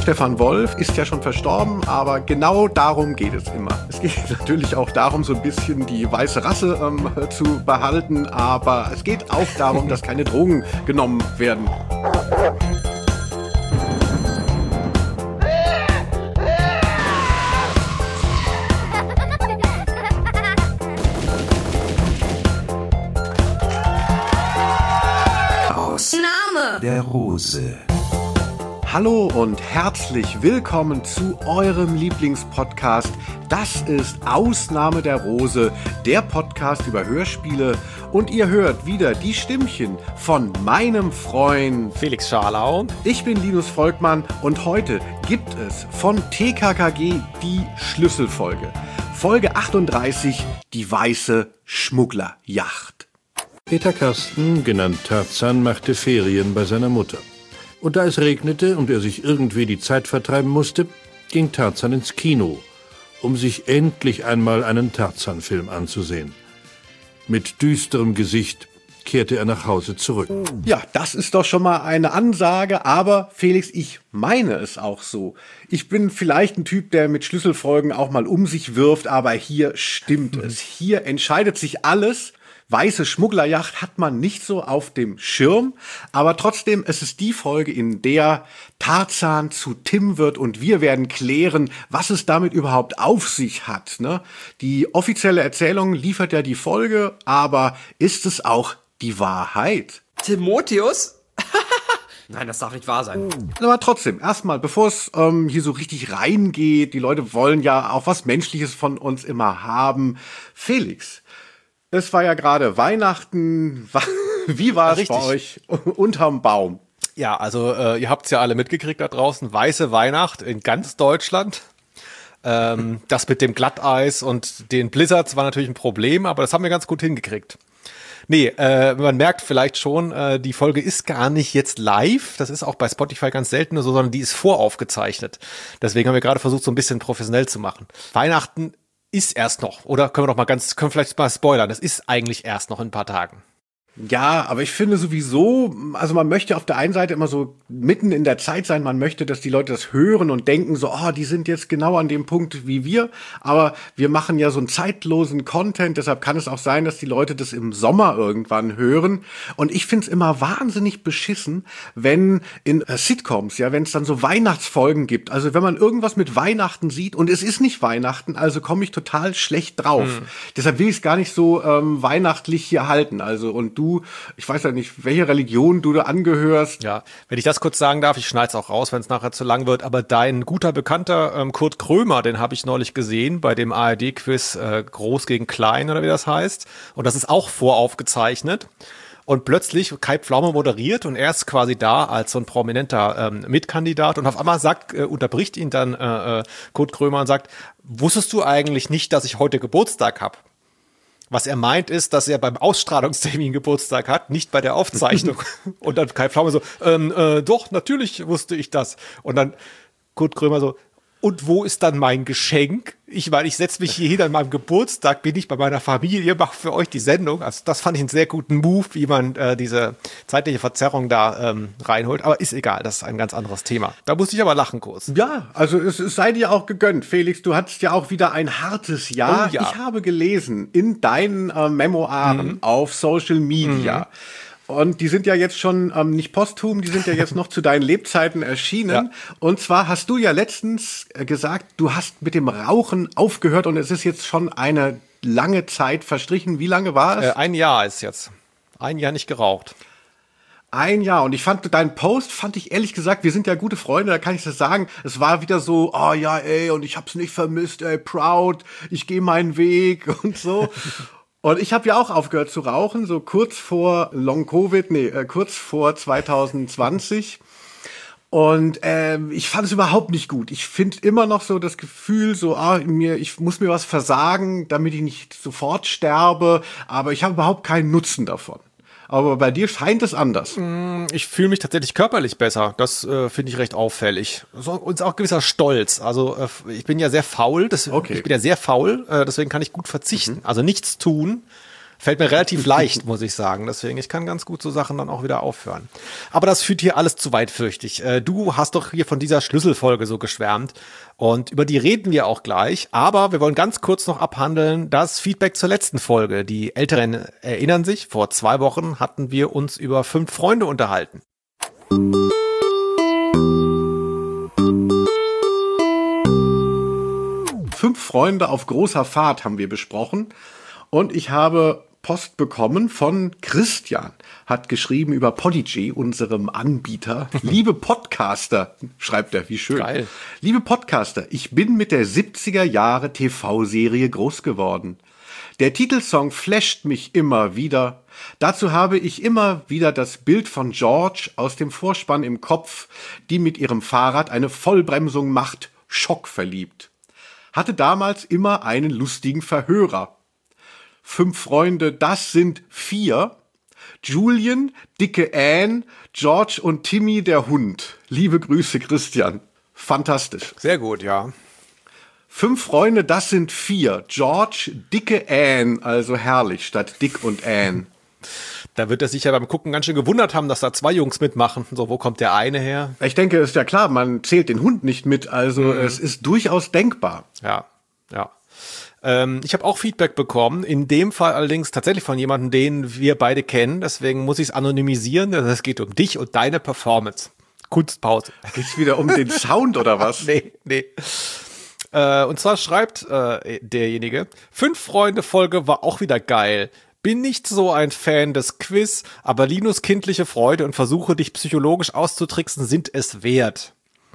Stefan Wolf ist ja schon verstorben, aber genau darum geht es immer. Es geht natürlich auch darum, so ein bisschen die weiße Rasse zu behalten, aber es geht auch darum, dass keine Drogen genommen werden. Name der Rose. Hallo und herzlich willkommen zu eurem Lieblingspodcast. Das ist Ausnahme der Rose, der Podcast über Hörspiele. Und ihr hört wieder die Stimmchen von meinem Freund Felix Scharlau. Ich bin Linus Volkmann und heute gibt es von TKKG die Schlüsselfolge. Folge 38, die weiße Schmugglerjacht. Peter Karsten, genannt Tarzan, machte Ferien bei seiner Mutter. Und da es regnete und er sich irgendwie die Zeit vertreiben musste, ging Tarzan ins Kino, um sich endlich einmal einen Tarzan-Film anzusehen. Mit düsterem Gesicht kehrte er nach Hause zurück. Ja, das ist doch schon mal eine Ansage, aber Felix, ich meine es auch so. Ich bin vielleicht ein Typ, der mit Schlüsselfolgen auch mal um sich wirft, aber hier stimmt es. Hier entscheidet sich alles. Weiße Schmugglerjacht hat man nicht so auf dem Schirm, aber trotzdem, es ist die Folge, in der Tarzan zu Tim wird und wir werden klären, was es damit überhaupt auf sich hat, ne? Die offizielle Erzählung liefert ja die Folge, aber ist es auch die Wahrheit? Timotheus? Nein, das darf nicht wahr sein. Aber trotzdem, erstmal, bevor es hier so richtig reingeht, die Leute wollen ja auch was Menschliches von uns immer haben. Felix, es war ja gerade Weihnachten. Wie war es bei euch unterm Baum? Ja, also ihr habt es ja alle mitgekriegt da draußen. Weiße Weihnacht in ganz Deutschland. Das mit dem Glatteis und den Blizzards war natürlich ein Problem, aber das haben wir ganz gut hingekriegt. Nee, man merkt vielleicht schon, die Folge ist gar nicht jetzt live. Das ist auch bei Spotify ganz selten so, sondern die ist voraufgezeichnet. Deswegen haben wir gerade versucht, so ein bisschen professionell zu machen. Weihnachten ist erst noch, oder können wir vielleicht mal spoilern, das ist eigentlich erst noch in ein paar Tagen. Ja, aber ich finde sowieso, also man möchte auf der einen Seite immer so mitten in der Zeit sein, man möchte, dass die Leute das hören und denken so, oh, die sind jetzt genau an dem Punkt wie wir, aber wir machen ja so einen zeitlosen Content, deshalb kann es auch sein, dass die Leute das im Sommer irgendwann hören und ich find's immer wahnsinnig beschissen, wenn in Sitcoms, ja, wenn es dann so Weihnachtsfolgen gibt, also wenn man irgendwas mit Weihnachten sieht und es ist nicht Weihnachten, also komme ich total schlecht drauf. Deshalb will ich es gar nicht so weihnachtlich hier halten, also und du, ich weiß ja nicht, welche Religion du da angehörst. Ja, wenn ich das kurz sagen darf, ich schneid's auch raus, wenn es nachher zu lang wird, aber dein guter Bekannter Kurt Krömer, den habe ich neulich gesehen bei dem ARD-Quiz Groß gegen Klein oder wie das heißt. Und das ist auch voraufgezeichnet. Und plötzlich Kai Pflaume moderiert und er ist quasi da als so ein prominenter Mitkandidat und auf einmal unterbricht ihn dann Kurt Krömer und sagt, wusstest du eigentlich nicht, dass ich heute Geburtstag habe? Was er meint ist, dass er beim Ausstrahlungstermin Geburtstag hat, nicht bei der Aufzeichnung. Und dann Kai Pflaume so, doch, natürlich wusste ich das. Und dann Kurt Krömer so, und wo ist dann mein Geschenk? Ich meine, ich setze mich hier hin an meinem Geburtstag, bin ich bei meiner Familie, mache für euch die Sendung. Also das fand ich einen sehr guten Move, wie man diese zeitliche Verzerrung da reinholt. Aber ist egal, das ist ein ganz anderes Thema. Da musste ich aber lachen kurz. Ja, also es sei dir auch gegönnt, Felix. Du hattest ja auch wieder ein hartes Jahr. Oh, ja. Ich habe gelesen in deinen Memoiren auf Social Media. Und die sind ja jetzt schon nicht posthum, die sind ja jetzt noch zu deinen Lebzeiten erschienen. Ja. Und zwar hast du ja letztens gesagt, du hast mit dem Rauchen aufgehört und es ist jetzt schon eine lange Zeit verstrichen. Wie lange war es? Ein Jahr ist jetzt. Ein Jahr nicht geraucht. Ein Jahr. Und ich fand, deinen Post fand ich ehrlich gesagt, wir sind ja gute Freunde, da kann ich das sagen. Es war wieder so, oh ja, ey, und ich hab's nicht vermisst, ey, proud, ich gehe meinen Weg und so. Und ich habe ja auch aufgehört zu rauchen, so kurz vor kurz vor 2020. Und ich fand es überhaupt nicht gut. Ich finde immer noch so das Gefühl, so ich muss mir was versagen, damit ich nicht sofort sterbe. Aber ich habe überhaupt keinen Nutzen davon. Aber bei dir scheint es anders. Ich fühle mich tatsächlich körperlich besser. Das finde ich recht auffällig. So, und auch gewisser Stolz. Also ich bin ja sehr faul. Ich bin ja sehr faul, deswegen kann ich gut verzichten. Also nichts tun. Fällt mir relativ leicht, muss ich sagen. Deswegen, ich kann ganz gut so Sachen dann auch wieder aufhören. Aber das führt hier alles zu weit, fürchte ich. Du hast doch hier von dieser Schlüsselfolge so geschwärmt. Und über die reden wir auch gleich. Aber wir wollen ganz kurz noch abhandeln das Feedback zur letzten Folge. Die Älteren erinnern sich, vor 2 Wochen hatten wir uns über 5 Freunde unterhalten. 5 Freunde auf großer Fahrt haben wir besprochen. Und ich habe Post bekommen von Christian, hat geschrieben über Podigy, unserem Anbieter. Liebe Podcaster, schreibt er, wie schön. Geil. Liebe Podcaster, ich bin mit der 70er Jahre TV-Serie groß geworden. Der Titelsong flasht mich immer wieder. Dazu habe ich immer wieder das Bild von George aus dem Vorspann im Kopf, die mit ihrem Fahrrad eine Vollbremsung macht, schockverliebt. Hatte damals immer einen lustigen Verhörer. 5 Freunde, das sind 4. Julian, dicke Anne, George und Timmy der Hund. Liebe Grüße, Christian. Fantastisch. Sehr gut, ja. 5 Freunde, das sind 4. George, dicke Anne, also herrlich, statt Dick und Anne. Da wird er sich ja beim Gucken ganz schön gewundert haben, dass da 2 Jungs mitmachen. So, wo kommt der eine her? Ich denke, ist ja klar, man zählt den Hund nicht mit, also es ist durchaus denkbar. Ja. Ich habe auch Feedback bekommen, in dem Fall allerdings tatsächlich von jemandem, den wir beide kennen. Deswegen muss ich es anonymisieren. Es geht um dich und deine Performance. Kunstpause. Geht's wieder um den Sound oder was? Nee. Und zwar schreibt derjenige, 5 Freunde Folge war auch wieder geil. Bin nicht so ein Fan des Quiz, aber Linus kindliche Freude und Versuche, dich psychologisch auszutricksen, sind es wert.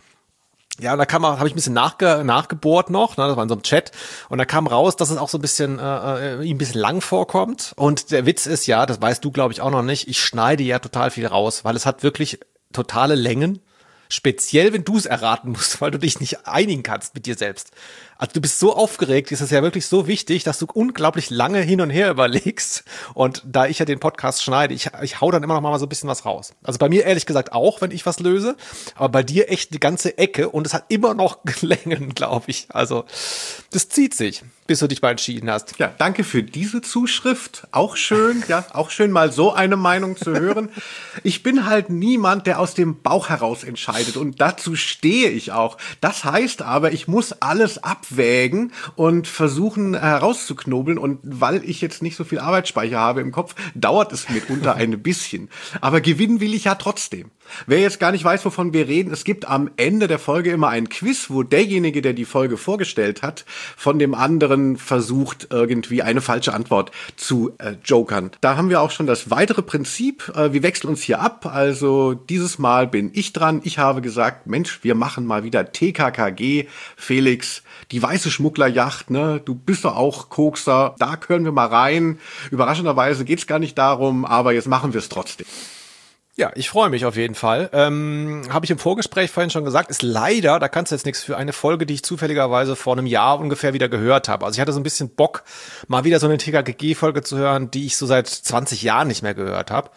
Ja, und da habe ich ein bisschen nachgebohrt noch, ne, das war in so einem Chat, und da kam raus, dass es auch so ein bisschen ihm ein bisschen lang vorkommt. Und der Witz ist ja, das weißt du, glaube ich, auch noch nicht, ich schneide ja total viel raus, weil es hat wirklich totale Längen. Speziell, wenn du es erraten musst, weil du dich nicht einigen kannst mit dir selbst. Also du bist so aufgeregt, ist es ja wirklich so wichtig, dass du unglaublich lange hin und her überlegst. Und da ich ja den Podcast schneide, ich hau dann immer noch mal so ein bisschen was raus. Also bei mir ehrlich gesagt auch, wenn ich was löse. Aber bei dir echt die ganze Ecke und es hat immer noch Längen, glaube ich. Also das zieht sich, bis du dich mal entschieden hast. Ja, danke für diese Zuschrift. Auch schön, ja, auch schön mal so eine Meinung zu hören. Ich bin halt niemand, der aus dem Bauch heraus entscheidet und dazu stehe ich auch. Das heißt aber, ich muss alles abwägen und versuchen herauszuknobeln und weil ich jetzt nicht so viel Arbeitsspeicher habe im Kopf, dauert es mitunter ein bisschen. Aber gewinnen will ich ja trotzdem. Wer jetzt gar nicht weiß, wovon wir reden, es gibt am Ende der Folge immer ein Quiz, wo derjenige, der die Folge vorgestellt hat, von dem anderen versucht, irgendwie eine falsche Antwort zu jokern. Da haben wir auch schon das weitere Prinzip. Wir wechseln uns hier ab. Also dieses Mal bin ich dran. Ich habe gesagt, Mensch, wir machen mal wieder TKKG. Felix, die weiße Schmugglerjacht, ne? Du bist doch auch Kokser. Da können wir mal rein. Überraschenderweise geht's gar nicht darum, aber jetzt machen wir es trotzdem. Ja, ich freue mich auf jeden Fall. Habe ich im Vorgespräch vorhin schon gesagt, ist leider, da kannst du jetzt nichts für, eine Folge, die ich zufälligerweise vor einem Jahr ungefähr wieder gehört habe. Also ich hatte so ein bisschen Bock, mal wieder so eine TKKG-Folge zu hören, die ich so seit 20 Jahren nicht mehr gehört habe.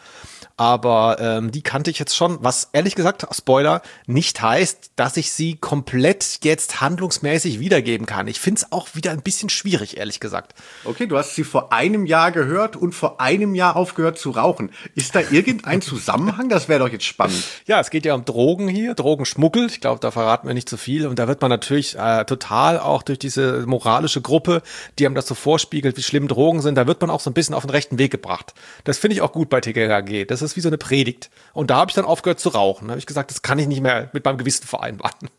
Aber die kannte ich jetzt schon, was ehrlich gesagt, Spoiler, nicht heißt, dass ich sie komplett jetzt handlungsmäßig wiedergeben kann. Ich finde es auch wieder ein bisschen schwierig, ehrlich gesagt. Okay, du hast sie vor einem Jahr gehört und vor einem Jahr aufgehört zu rauchen. Ist da irgendein Zusammenhang? Das wäre doch jetzt spannend. Ja, es geht ja um Drogen hier, Drogenschmuggel. Ich glaube, da verraten wir nicht zu viel. Und da wird man natürlich total auch durch diese moralische Gruppe, die einem das so vorspiegelt, wie schlimm Drogen sind, da wird man auch so ein bisschen auf den rechten Weg gebracht. Das finde ich auch gut bei TKKG. Das ist wie so eine Predigt. Und da habe ich dann aufgehört zu rauchen. Da habe ich gesagt, das kann ich nicht mehr mit meinem Gewissen vereinbaren.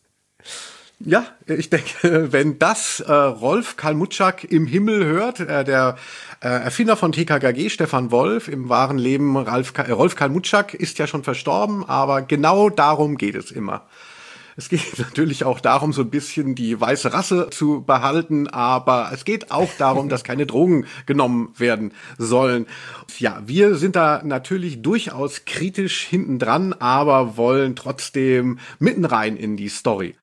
Ja, ich denke, wenn das Rolf Kalmutschak im Himmel hört, der Erfinder von TKKG, Stefan Wolf, im wahren Leben Rolf Kalmutschak ist ja schon verstorben, aber genau darum geht es immer. Es geht natürlich auch darum, so ein bisschen die weiße Rasse zu behalten, aber es geht auch darum, dass keine Drogen genommen werden sollen. Ja, wir sind da natürlich durchaus kritisch hintendran, aber wollen trotzdem mitten rein in die Story.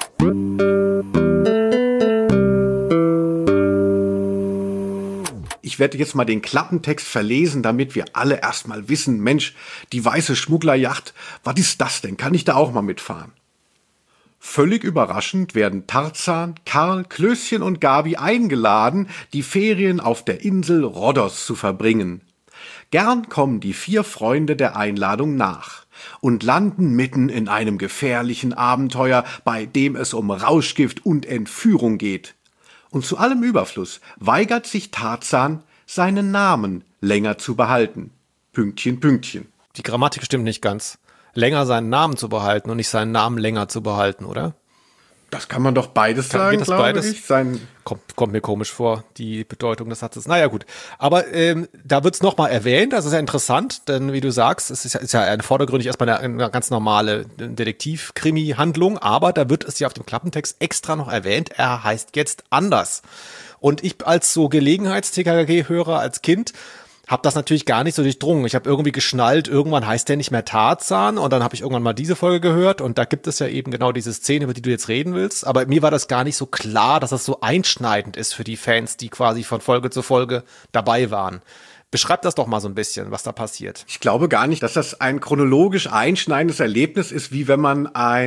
Ich werde jetzt mal den Klappentext verlesen, damit wir alle erstmal wissen, Mensch, die weiße Schmugglerjacht, was ist das denn? Kann ich da auch mal mitfahren? Völlig überraschend werden Tarzan, Karl, Klößchen und Gabi eingeladen, die Ferien auf der Insel Rhodos zu verbringen. Gern kommen die 4 Freunde der Einladung nach und landen mitten in einem gefährlichen Abenteuer, bei dem es um Rauschgift und Entführung geht. Und zu allem Überfluss weigert sich Tarzan, seinen Namen länger zu behalten. Pünktchen, Pünktchen. Die Grammatik stimmt nicht ganz. Länger seinen Namen zu behalten und nicht seinen Namen länger zu behalten, oder? Das kann man doch beides sagen, glaube ich. Kommt mir komisch vor, die Bedeutung des Satzes. Naja, gut. Aber da wird's noch mal erwähnt, das ist ja interessant, denn wie du sagst, es ist ja eine vordergründig erstmal eine ganz normale Detektiv-Krimi-Handlung, aber da wird es ja auf dem Klappentext extra noch erwähnt, er heißt jetzt anders. Und ich als so Gelegenheits-TKKG-Hörer als Kind habe das natürlich gar nicht so durchdrungen. Ich habe irgendwie geschnallt, irgendwann heißt der nicht mehr Tarzan und dann habe ich irgendwann mal diese Folge gehört und da gibt es ja eben genau diese Szene, über die du jetzt reden willst. Aber mir war das gar nicht so klar, dass das so einschneidend ist für die Fans, die quasi von Folge zu Folge dabei waren. Beschreib das doch mal so ein bisschen, was da passiert. Ich glaube gar nicht, dass das ein chronologisch einschneidendes Erlebnis ist, wie wenn man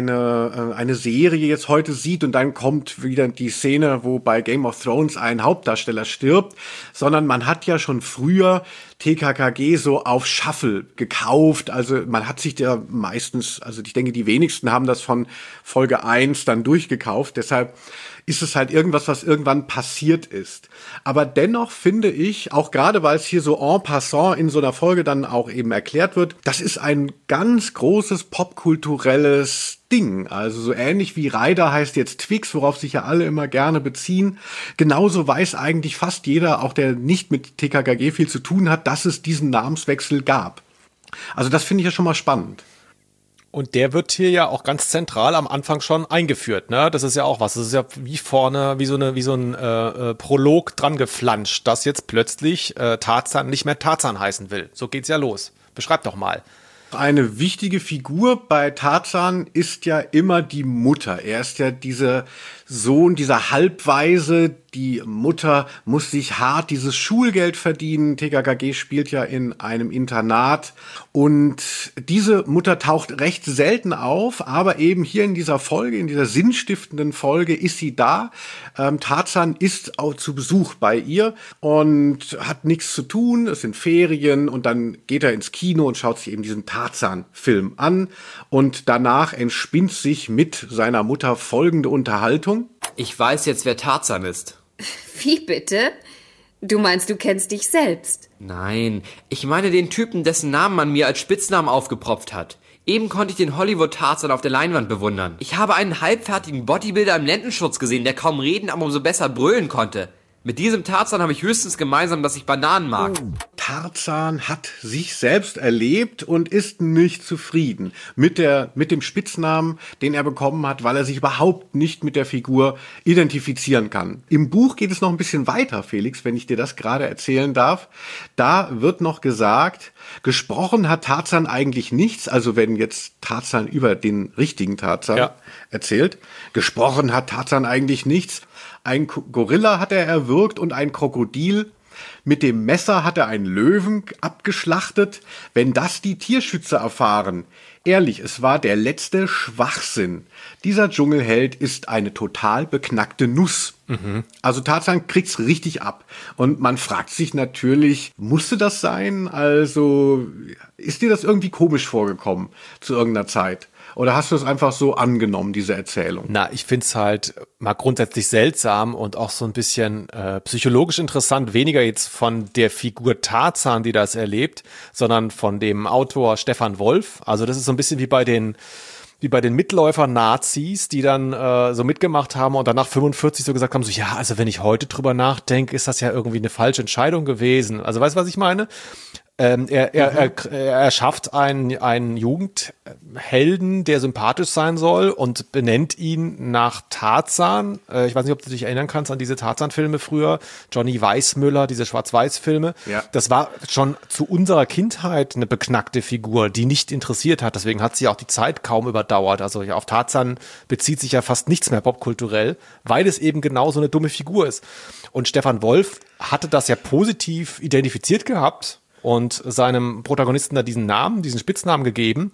eine Serie jetzt heute sieht und dann kommt wieder die Szene, wo bei Game of Thrones ein Hauptdarsteller stirbt, sondern man hat ja schon früher TKKG so auf Shuffle gekauft. Also man hat sich ja meistens, also ich denke, die wenigsten haben das von Folge 1 dann durchgekauft. Deshalb ist es halt irgendwas, was irgendwann passiert ist. Aber dennoch finde ich, auch gerade weil es hier so en passant in so einer Folge dann auch eben erklärt wird, das ist ein ganz großes popkulturelles Ding. Also so ähnlich wie Ryder heißt jetzt Twix, worauf sich ja alle immer gerne beziehen. Genauso weiß eigentlich fast jeder, auch der nicht mit TKKG viel zu tun hat, dass es diesen Namenswechsel gab. Also das finde ich ja schon mal spannend. Und der wird hier ja auch ganz zentral am Anfang schon eingeführt, ne? Das ist ja auch was. Das ist ja wie vorne, wie so ein Prolog dran geflanscht, dass jetzt plötzlich Tarzan nicht mehr Tarzan heißen will. So geht's ja los. Beschreib doch mal. Eine wichtige Figur bei Tarzan ist ja immer die Mutter. Er ist ja dieser Sohn, dieser Halbwaise. Die Mutter muss sich hart dieses Schulgeld verdienen. TKKG spielt ja in einem Internat. Und diese Mutter taucht recht selten auf, aber eben hier in dieser Folge, in dieser sinnstiftenden Folge ist sie da. Tarzan ist auch zu Besuch bei ihr und hat nichts zu tun. Es sind Ferien und dann geht er ins Kino und schaut sich eben diesen Tarzan-Film an. Und danach entspinnt sich mit seiner Mutter folgende Unterhaltung. Ich weiß jetzt, wer Tarzan ist. Wie bitte? Du meinst, du kennst dich selbst? Nein, ich meine den Typen, dessen Namen man mir als Spitznamen aufgepropft hat. Eben konnte ich den Hollywood-Tarzan auf der Leinwand bewundern. Ich habe einen halbfertigen Bodybuilder im Lendenschutz gesehen, der kaum reden, aber umso besser brüllen konnte. Mit diesem Tarzan habe ich höchstens gemeinsam, dass ich Bananen mag. Tarzan hat sich selbst erlebt und ist nicht zufrieden mit dem Spitznamen, den er bekommen hat, weil er sich überhaupt nicht mit der Figur identifizieren kann. Im Buch geht es noch ein bisschen weiter, Felix, wenn ich dir das gerade erzählen darf. Da wird noch gesagt, gesprochen hat Tarzan eigentlich nichts, also wenn jetzt Tarzan über den richtigen Tarzan erzählt, gesprochen hat Tarzan eigentlich nichts. Ein Gorilla hat er erwürgt und ein Krokodil. Mit dem Messer hat er einen Löwen abgeschlachtet. Wenn das die Tierschützer erfahren. Ehrlich, es war der letzte Schwachsinn. Dieser Dschungelheld ist eine total beknackte Nuss. Also Tarzan kriegt's richtig ab. Und man fragt sich natürlich, musste das sein? Also ist dir das irgendwie komisch vorgekommen zu irgendeiner Zeit? Oder hast du es einfach so angenommen, diese Erzählung? Na, ich find's halt mal grundsätzlich seltsam und auch so ein bisschen psychologisch interessant. Weniger jetzt von der Figur Tarzan, die das erlebt, sondern von dem Autor Stefan Wolf. Also das ist so ein bisschen wie bei den Mitläufer-Nazis, die dann so mitgemacht haben und danach 45 so gesagt haben, so ja, also wenn ich heute drüber nachdenke, ist das ja irgendwie eine falsche Entscheidung gewesen. Also weißt du, was ich meine? Er schafft einen Jugendhelden, der sympathisch sein soll und benennt ihn nach Tarzan. Ich weiß nicht, ob du dich erinnern kannst an diese Tarzan-Filme früher. Johnny Weissmuller, diese Schwarz-Weiß-Filme. Ja. Das war schon zu unserer Kindheit eine beknackte Figur, die nicht interessiert hat. Deswegen hat sie auch die Zeit kaum überdauert. Also ja, auf Tarzan bezieht sich ja fast nichts mehr popkulturell, weil es eben genau so eine dumme Figur ist. Und Stefan Wolf hatte das ja positiv identifiziert gehabt und seinem Protagonisten da diesen Spitznamen gegeben.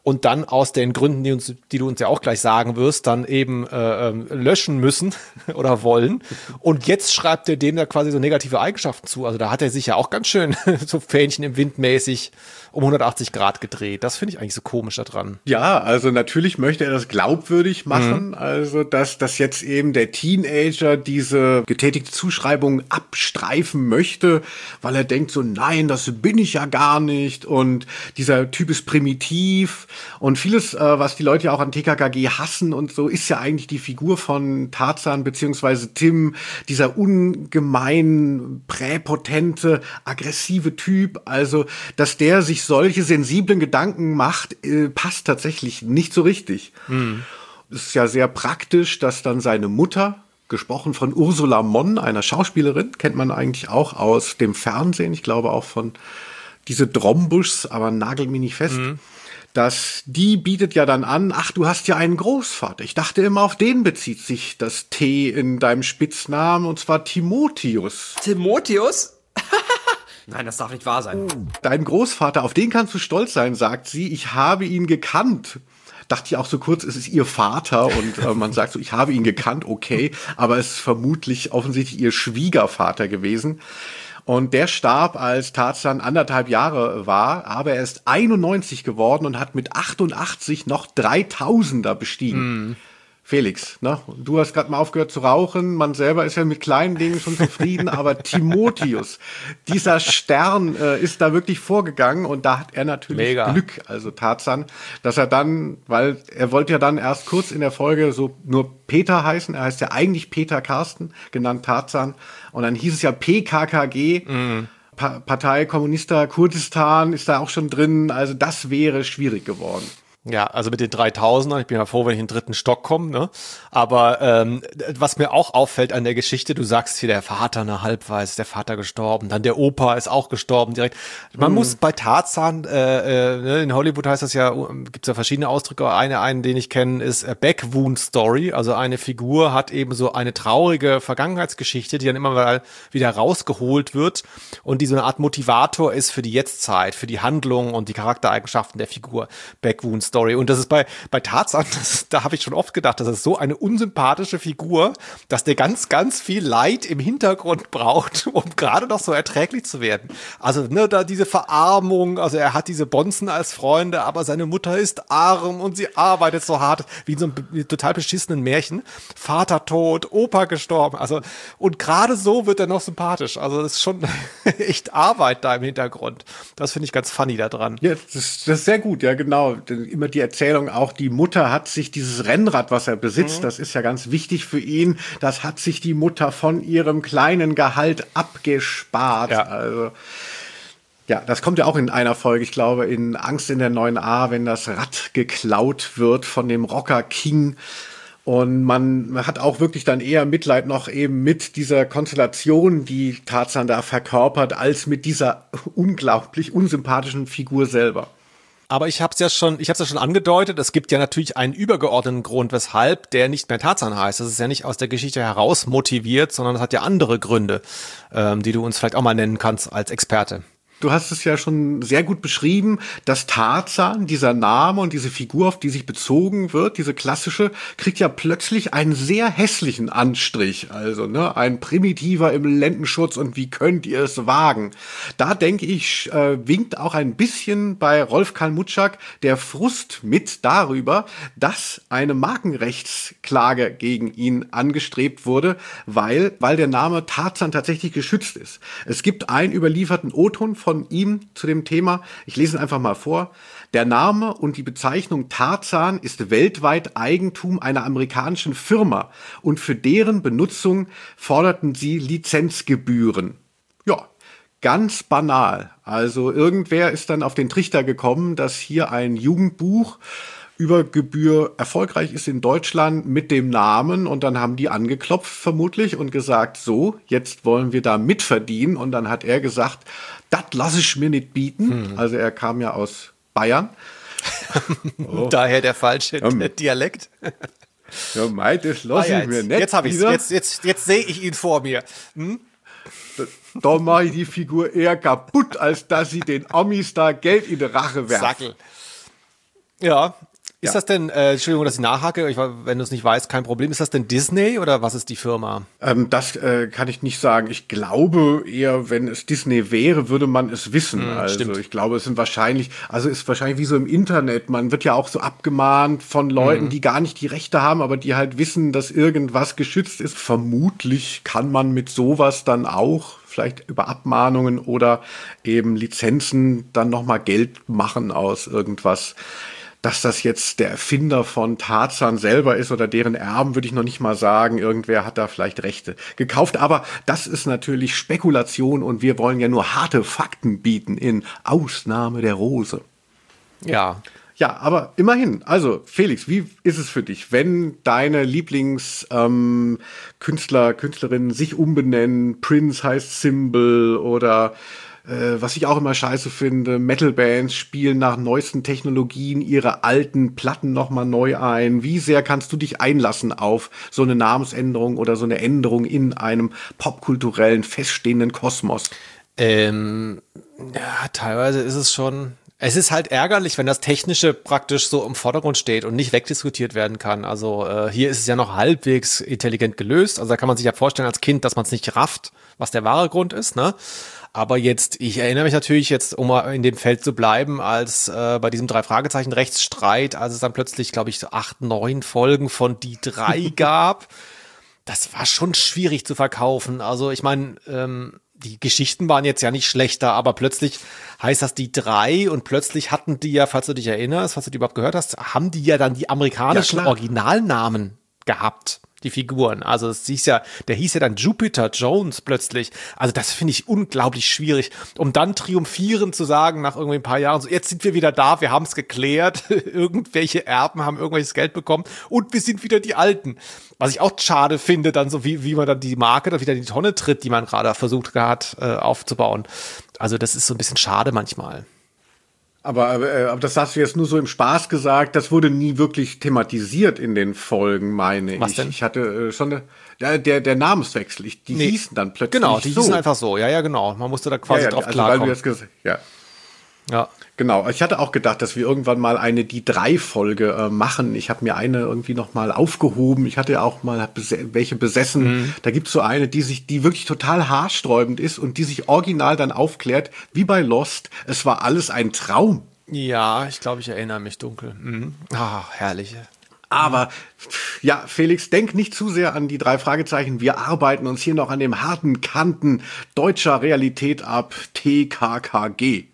und dann aus den Gründen, die du uns ja auch gleich sagen wirst, dann eben löschen müssen oder wollen. Und jetzt schreibt er dem da quasi so negative Eigenschaften zu. Also da hat er sich ja auch ganz schön so Fähnchen im Wind mäßig um 180 Grad gedreht. Das finde ich eigentlich so komisch daran. Ja, also natürlich möchte er das glaubwürdig machen, also dass jetzt eben der Teenager diese getätigte Zuschreibung abstreifen möchte, weil er denkt so, nein, das bin ich ja gar nicht und dieser Typ ist primitiv und vieles, was die Leute ja auch an TKKG hassen und so, ist ja eigentlich die Figur von Tarzan beziehungsweise Tim, dieser ungemein präpotente, aggressive Typ, also dass der sich solche sensiblen Gedanken macht, passt tatsächlich nicht so richtig. Es ist ja sehr praktisch, dass dann seine Mutter, gesprochen von Ursula Monn, einer Schauspielerin, kennt man eigentlich auch aus dem Fernsehen, ich glaube auch von diese Drombuschs, aber nagelt mich nicht fest, dass die bietet ja dann an, ach, du hast ja einen Großvater. Ich dachte immer, auf den bezieht sich das T in deinem Spitznamen, und zwar Timotheus. Timotheus? Nein, das darf nicht wahr sein. Dein Großvater, auf den kannst du stolz sein, sagt sie. Ich habe ihn gekannt. Dachte ich auch so kurz, es ist ihr Vater und man sagt so, ich habe ihn gekannt, okay, aber es ist vermutlich offensichtlich ihr Schwiegervater gewesen. Und der starb, als Tarzan 1,5 Jahre war, aber er ist 91 geworden und hat mit 88 noch 3000er bestiegen. Felix, ne? Du hast gerade mal aufgehört zu rauchen, man selber ist ja mit kleinen Dingen schon zufrieden, aber Timotheus, dieser Stern ist da wirklich vorgegangen und da hat er natürlich Mega. Glück, also Tarzan, dass er dann, weil er wollte ja dann erst kurz in der Folge so nur Peter heißen, er heißt ja eigentlich Peter Carsten, genannt Tarzan, und dann hieß es ja PKKG, Partei Kommunista Kurdistan ist da auch schon drin, also das wäre schwierig geworden. Ja, also mit den 3000er, ich bin ja froh, wenn ich in den 3. Stock komme, ne? Aber was mir auch auffällt an der Geschichte, du sagst hier, der Vater, ne, halbweise ist der Vater gestorben, dann der Opa ist auch gestorben direkt. Man muss bei Tarzan, in Hollywood heißt das ja, gibt's ja verschiedene Ausdrücke, einen, den ich kenne, ist Backwound Story, also eine Figur hat eben so eine traurige Vergangenheitsgeschichte, die dann immer mal wieder rausgeholt wird und die so eine Art Motivator ist für die Jetztzeit, für die Handlung und die Charaktereigenschaften der Figur. Backwound Story. Und das ist bei Tarzan, da habe ich schon oft gedacht, das ist so eine unsympathische Figur, dass der ganz, ganz viel Leid im Hintergrund braucht, um gerade noch so erträglich zu werden. Also, ne, da diese Verarmung, also er hat diese Bonzen als Freunde, aber seine Mutter ist arm und sie arbeitet so hart, wie in so einem total beschissenen Märchen. Vater tot, Opa gestorben, also, und gerade so wird er noch sympathisch. Also, das ist schon echt Arbeit da im Hintergrund. Das finde ich ganz funny da dran. Ja, das ist sehr gut, ja, genau. Immer die Erzählung auch, die Mutter hat sich dieses Rennrad, was er besitzt, das ist ja ganz wichtig für ihn, das hat sich die Mutter von ihrem kleinen Gehalt abgespart. Ja. Also, ja, das kommt ja auch in einer Folge, ich glaube, in Angst in der 9a, wenn das Rad geklaut wird von dem Rocker King. Und man hat auch wirklich dann eher Mitleid noch eben mit dieser Konstellation, die Tarzan da verkörpert, als mit dieser unglaublich unsympathischen Figur selber. Aber ich habe es ja schon angedeutet, es gibt ja natürlich einen übergeordneten Grund, weshalb der nicht mehr Tarzan heißt. Das ist ja nicht aus der Geschichte heraus motiviert, sondern es hat ja andere Gründe, die du uns vielleicht auch mal nennen kannst als Experte. Du hast es ja schon sehr gut beschrieben, dass Tarzan, dieser Name und diese Figur, auf die sich bezogen wird, diese klassische, kriegt ja plötzlich einen sehr hässlichen Anstrich. Also, ne, ein Primitiver im Lendenschutz und wie könnt ihr es wagen? Da denke ich, winkt auch ein bisschen bei Rolf Kalmutschak der Frust mit darüber, dass eine Markenrechtsklage gegen ihn angestrebt wurde, weil der Name Tarzan tatsächlich geschützt ist. Es gibt einen überlieferten O-Ton von ihm zu dem Thema. Ich lese ihn einfach mal vor. Der Name und die Bezeichnung Tarzan ist weltweit Eigentum einer amerikanischen Firma und für deren Benutzung forderten sie Lizenzgebühren. Ja, ganz banal. Also irgendwer ist dann auf den Trichter gekommen, dass hier ein Jugendbuch über Gebühr erfolgreich ist in Deutschland mit dem Namen und dann haben die angeklopft vermutlich und gesagt, so, jetzt wollen wir da mitverdienen und dann hat er gesagt, das lasse ich mir nicht bieten. Also er kam ja aus Bayern. Oh. Daher der falsche Dialekt. Ja, mei, das lasse ich mir nicht. Jetzt habe ich es. Jetzt sehe ich ihn vor mir. Da mache ich die Figur eher kaputt, als dass sie den Amis da Geld in die Rache werfen. Sackel. Ja. Ist das denn, Entschuldigung, dass ich nachhake, wenn du es nicht weißt, kein Problem. Ist das denn Disney oder was ist die Firma? Das kann ich nicht sagen. Ich glaube eher, wenn es Disney wäre, würde man es wissen. Also stimmt. ich glaube, es sind wahrscheinlich, also ist wahrscheinlich wie so im Internet. Man wird ja auch so abgemahnt von Leuten, die gar nicht die Rechte haben, aber die halt wissen, dass irgendwas geschützt ist. Vermutlich kann man mit sowas dann auch vielleicht über Abmahnungen oder eben Lizenzen dann nochmal Geld machen aus irgendwas. Dass das jetzt der Erfinder von Tarzan selber ist oder deren Erben, würde ich noch nicht mal sagen. Irgendwer hat da vielleicht Rechte gekauft. Aber das ist natürlich Spekulation und wir wollen ja nur harte Fakten bieten in Ausnahme der Rose. Ja. Ja, aber immerhin. Also, Felix, wie ist es für dich, wenn deine Lieblingskünstler, Künstlerinnen sich umbenennen? Prince heißt Symbol oder was ich auch immer scheiße finde, Metal-Bands spielen nach neuesten Technologien ihre alten Platten nochmal neu ein. Wie sehr kannst du dich einlassen auf so eine Namensänderung oder so eine Änderung in einem popkulturellen, feststehenden Kosmos? Ja, teilweise ist es schon. Es ist halt ärgerlich, wenn das Technische praktisch so im Vordergrund steht und nicht wegdiskutiert werden kann. Also hier ist es ja noch halbwegs intelligent gelöst. Also da kann man sich ja vorstellen als Kind, dass man es nicht rafft, was der wahre Grund ist, ne? Aber jetzt, ich erinnere mich natürlich jetzt, um mal in dem Feld zu bleiben, als bei diesem 3-Fragezeichen-Rechtsstreit, als es dann plötzlich, glaube ich, so 8, 9 Folgen von Die 3 gab. Das war schon schwierig zu verkaufen. Also ich meine, die Geschichten waren jetzt ja nicht schlechter, aber plötzlich heißt das Die 3 und plötzlich hatten die ja, falls du dich erinnerst, falls du die überhaupt gehört hast, haben die ja dann die amerikanischen Originalnamen gehabt. Die Figuren. Also es hieß ja, der hieß ja dann Jupiter Jones plötzlich. Also das finde ich unglaublich schwierig. Um dann triumphierend zu sagen, nach irgendwie ein paar Jahren, so jetzt sind wir wieder da, wir haben es geklärt, irgendwelche Erben haben irgendwelches Geld bekommen und wir sind wieder die Alten. Was ich auch schade finde, dann so wie man dann die Marke dann wieder in die Tonne tritt, die man gerade versucht hat aufzubauen. Also das ist so ein bisschen schade manchmal. Aber das hast du jetzt nur so im Spaß gesagt, das wurde nie wirklich thematisiert in den Folgen, meine ich. Was denn? Ich hatte schon der Namenswechsel. Die hießen dann plötzlich genau, die so. hießen einfach so. Ja, genau. Man musste da quasi drauf klarkommen. Weil du jetzt ja. Genau, ich hatte auch gedacht, dass wir irgendwann mal eine Die 3-Folge machen. Ich habe mir eine irgendwie noch mal aufgehoben. Ich hatte ja auch mal welche besessen. Da gibt's so eine, die wirklich total haarsträubend ist und die sich original dann aufklärt, wie bei Lost. Es war alles ein Traum. Ja, ich glaube, ich erinnere mich dunkel. Herrlich. Aber ja, Felix, denk nicht zu sehr an die 3 Fragezeichen. Wir arbeiten uns hier noch an dem harten Kanten deutscher Realität ab. TKKG.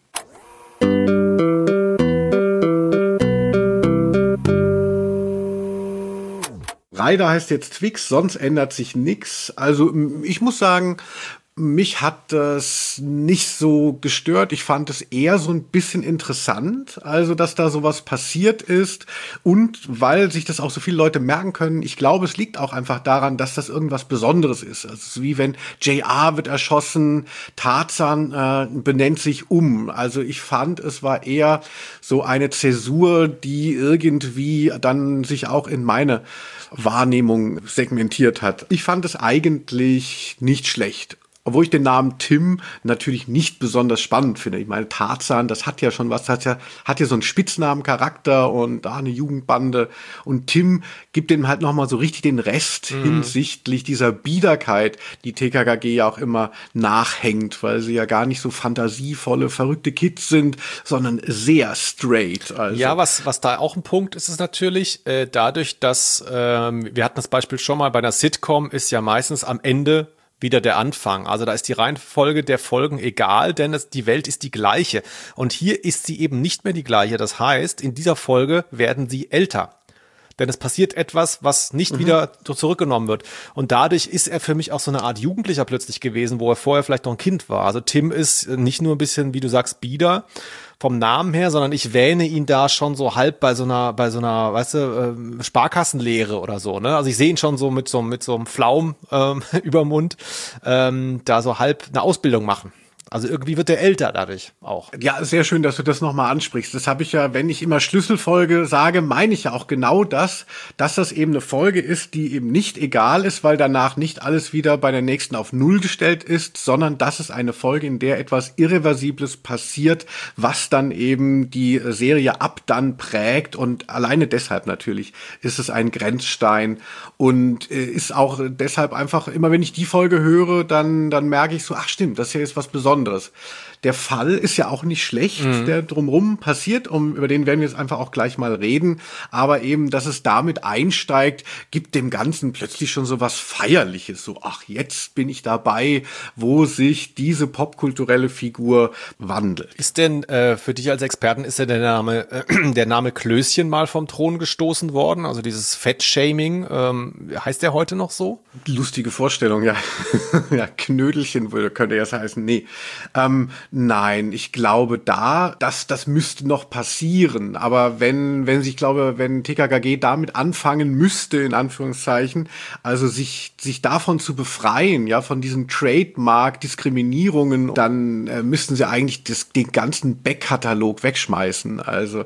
Ryder heißt jetzt Twix, sonst ändert sich nix. Also ich muss sagen, mich hat das nicht so gestört. Ich fand es eher so ein bisschen interessant, also dass da sowas passiert ist und weil sich das auch so viele Leute merken können. Ich glaube, es liegt auch einfach daran, dass das irgendwas Besonderes ist. Also es ist wie wenn JR wird erschossen, Tarzan benennt sich um. Also ich fand, es war eher so eine Zäsur, die irgendwie dann sich auch in meine Wahrnehmung segmentiert hat. Ich fand es eigentlich nicht schlecht. Obwohl ich den Namen Tim natürlich nicht besonders spannend finde. Ich meine, Tarzan, das hat ja schon was, hat ja so einen Spitznamencharakter und eine Jugendbande. Und Tim gibt dem halt nochmal so richtig den Rest hinsichtlich dieser Biederkeit, die TKKG ja auch immer nachhängt, weil sie ja gar nicht so fantasievolle, verrückte Kids sind, sondern sehr straight. Also. Ja, was da auch ein Punkt ist, ist natürlich dadurch, dass, wir hatten das Beispiel schon mal, bei einer Sitcom ist ja meistens am Ende wieder der Anfang. Also da ist die Reihenfolge der Folgen egal, denn die Welt ist die gleiche. Und hier ist sie eben nicht mehr die gleiche. Das heißt, in dieser Folge werden sie älter. Denn es passiert etwas, was nicht wieder zurückgenommen wird. Und dadurch ist er für mich auch so eine Art Jugendlicher plötzlich gewesen, wo er vorher vielleicht noch ein Kind war. Also Tim ist nicht nur ein bisschen, wie du sagst, bieder vom Namen her, sondern ich wähne ihn da schon so halb bei so einer, weißt du, Sparkassenlehre oder so, ne? Also ich sehe ihn schon so mit so einem Flaum überm Mund, da so halb eine Ausbildung machen. Also irgendwie wird der älter dadurch auch. Ja, sehr schön, dass du das nochmal ansprichst. Das habe ich ja, wenn ich immer Schlüsselfolge sage, meine ich ja auch genau das, dass das eben eine Folge ist, die eben nicht egal ist, weil danach nicht alles wieder bei der nächsten auf Null gestellt ist, sondern das ist eine Folge, in der etwas Irreversibles passiert, was dann eben die Serie ab dann prägt, und alleine deshalb natürlich ist es ein Grenzstein und ist auch deshalb einfach, immer wenn ich die Folge höre, dann merke ich so, ach stimmt, das hier ist was Besonderes. Der Fall ist ja auch nicht schlecht, der drumherum passiert, über den werden wir jetzt einfach auch gleich mal reden, aber eben, dass es damit einsteigt, gibt dem Ganzen plötzlich schon so was Feierliches, so, ach, jetzt bin ich dabei, wo sich diese popkulturelle Figur wandelt. Ist denn für dich als Experten, ist denn der Name Klößchen mal vom Thron gestoßen worden? Also dieses Fettshaming, heißt der heute noch so? Lustige Vorstellung, ja. Ja, Knödelchen könnte ja heißen, nee. Nein, ich glaube das müsste noch passieren. Aber wenn TKKG damit anfangen müsste, in Anführungszeichen, also sich davon zu befreien, ja, von diesen Trademark-Diskriminierungen, dann müssten sie eigentlich den ganzen Backkatalog wegschmeißen. Also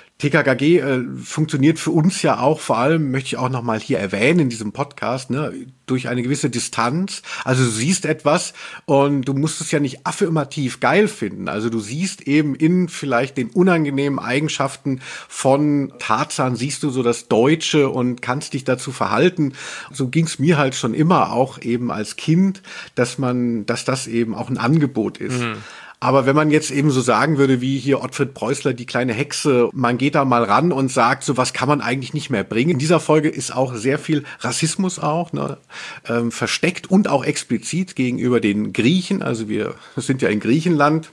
TKKG funktioniert für uns ja auch, vor allem möchte ich auch noch mal hier erwähnen in diesem Podcast, ne, durch eine gewisse Distanz. Also du siehst etwas und du musst es ja nicht affirmativ geil finden. Also du siehst eben in vielleicht den unangenehmen Eigenschaften von Tarzan, siehst du so das Deutsche und kannst dich dazu verhalten. So ging's mir halt schon immer, auch eben als Kind, dass das eben auch ein Angebot ist. Mhm. Aber wenn man jetzt eben so sagen würde, wie hier Ottfried Preußler, die kleine Hexe, man geht da mal ran und sagt, so was kann man eigentlich nicht mehr bringen. In dieser Folge ist auch sehr viel Rassismus auch, ne, versteckt und auch explizit gegenüber den Griechen. Also wir sind ja in Griechenland.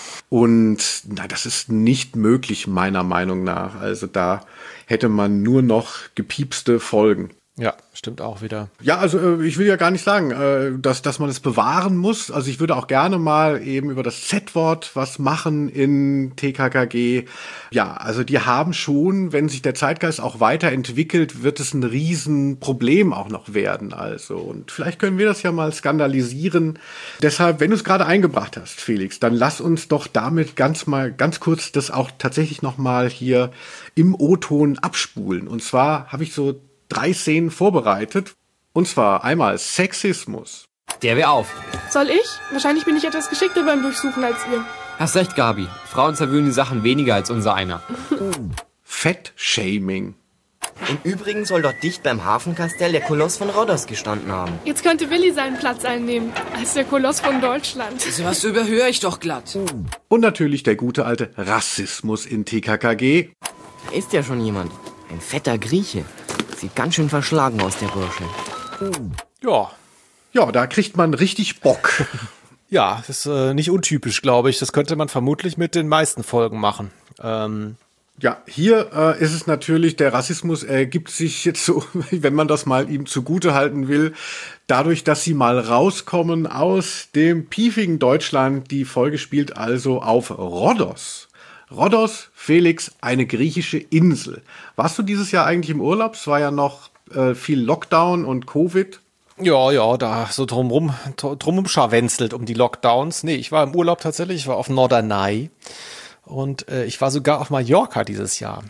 Und das ist nicht möglich, meiner Meinung nach. Also da hätte man nur noch gepiepste Folgen. Ja, stimmt auch wieder. Ja, also ich will ja gar nicht sagen, dass man es bewahren muss. Also ich würde auch gerne mal eben über das Z-Wort was machen in TKKG. Ja, also die haben schon, wenn sich der Zeitgeist auch weiterentwickelt, wird es ein Riesenproblem auch noch werden. Also und vielleicht können wir das ja mal skandalisieren. Deshalb, wenn du es gerade eingebracht hast, Felix, dann lass uns doch damit ganz kurz das auch tatsächlich noch mal hier im O-Ton abspulen. Und zwar habe ich so 3 Szenen vorbereitet. Und zwar einmal Sexismus. Der wäre auf. Soll ich? Wahrscheinlich bin ich etwas geschickter beim Durchsuchen als ihr. Hast recht, Gabi. Frauen zerwühlen die Sachen weniger als unser einer. Fettshaming. Im Übrigen soll dort dicht beim Hafenkastell der Koloss von Rhodos gestanden haben. Jetzt könnte Willi seinen Platz einnehmen, als der Koloss von Deutschland. Sowas überhöre ich doch glatt. Und natürlich der gute alte Rassismus in TKKG. Da ist ja schon jemand. Ein fetter Grieche. Sieht ganz schön verschlagen aus, der Bursche. Ja. Ja, da kriegt man richtig Bock. Ja, das ist nicht untypisch, glaube ich. Das könnte man vermutlich mit den meisten Folgen machen. Ja, hier ist es natürlich, der Rassismus ergibt sich jetzt so, wenn man das mal ihm zugute halten will, dadurch, dass sie mal rauskommen aus dem piefigen Deutschland. Die Folge spielt also auf Rhodos. Rhodos, Felix, eine griechische Insel. Warst du dieses Jahr eigentlich im Urlaub? Es war ja noch viel Lockdown und Covid. Ja, da so drumrum scharwenzelt um die Lockdowns. Nee, ich war im Urlaub tatsächlich, ich war auf Norderney und ich war sogar auf Mallorca dieses Jahr.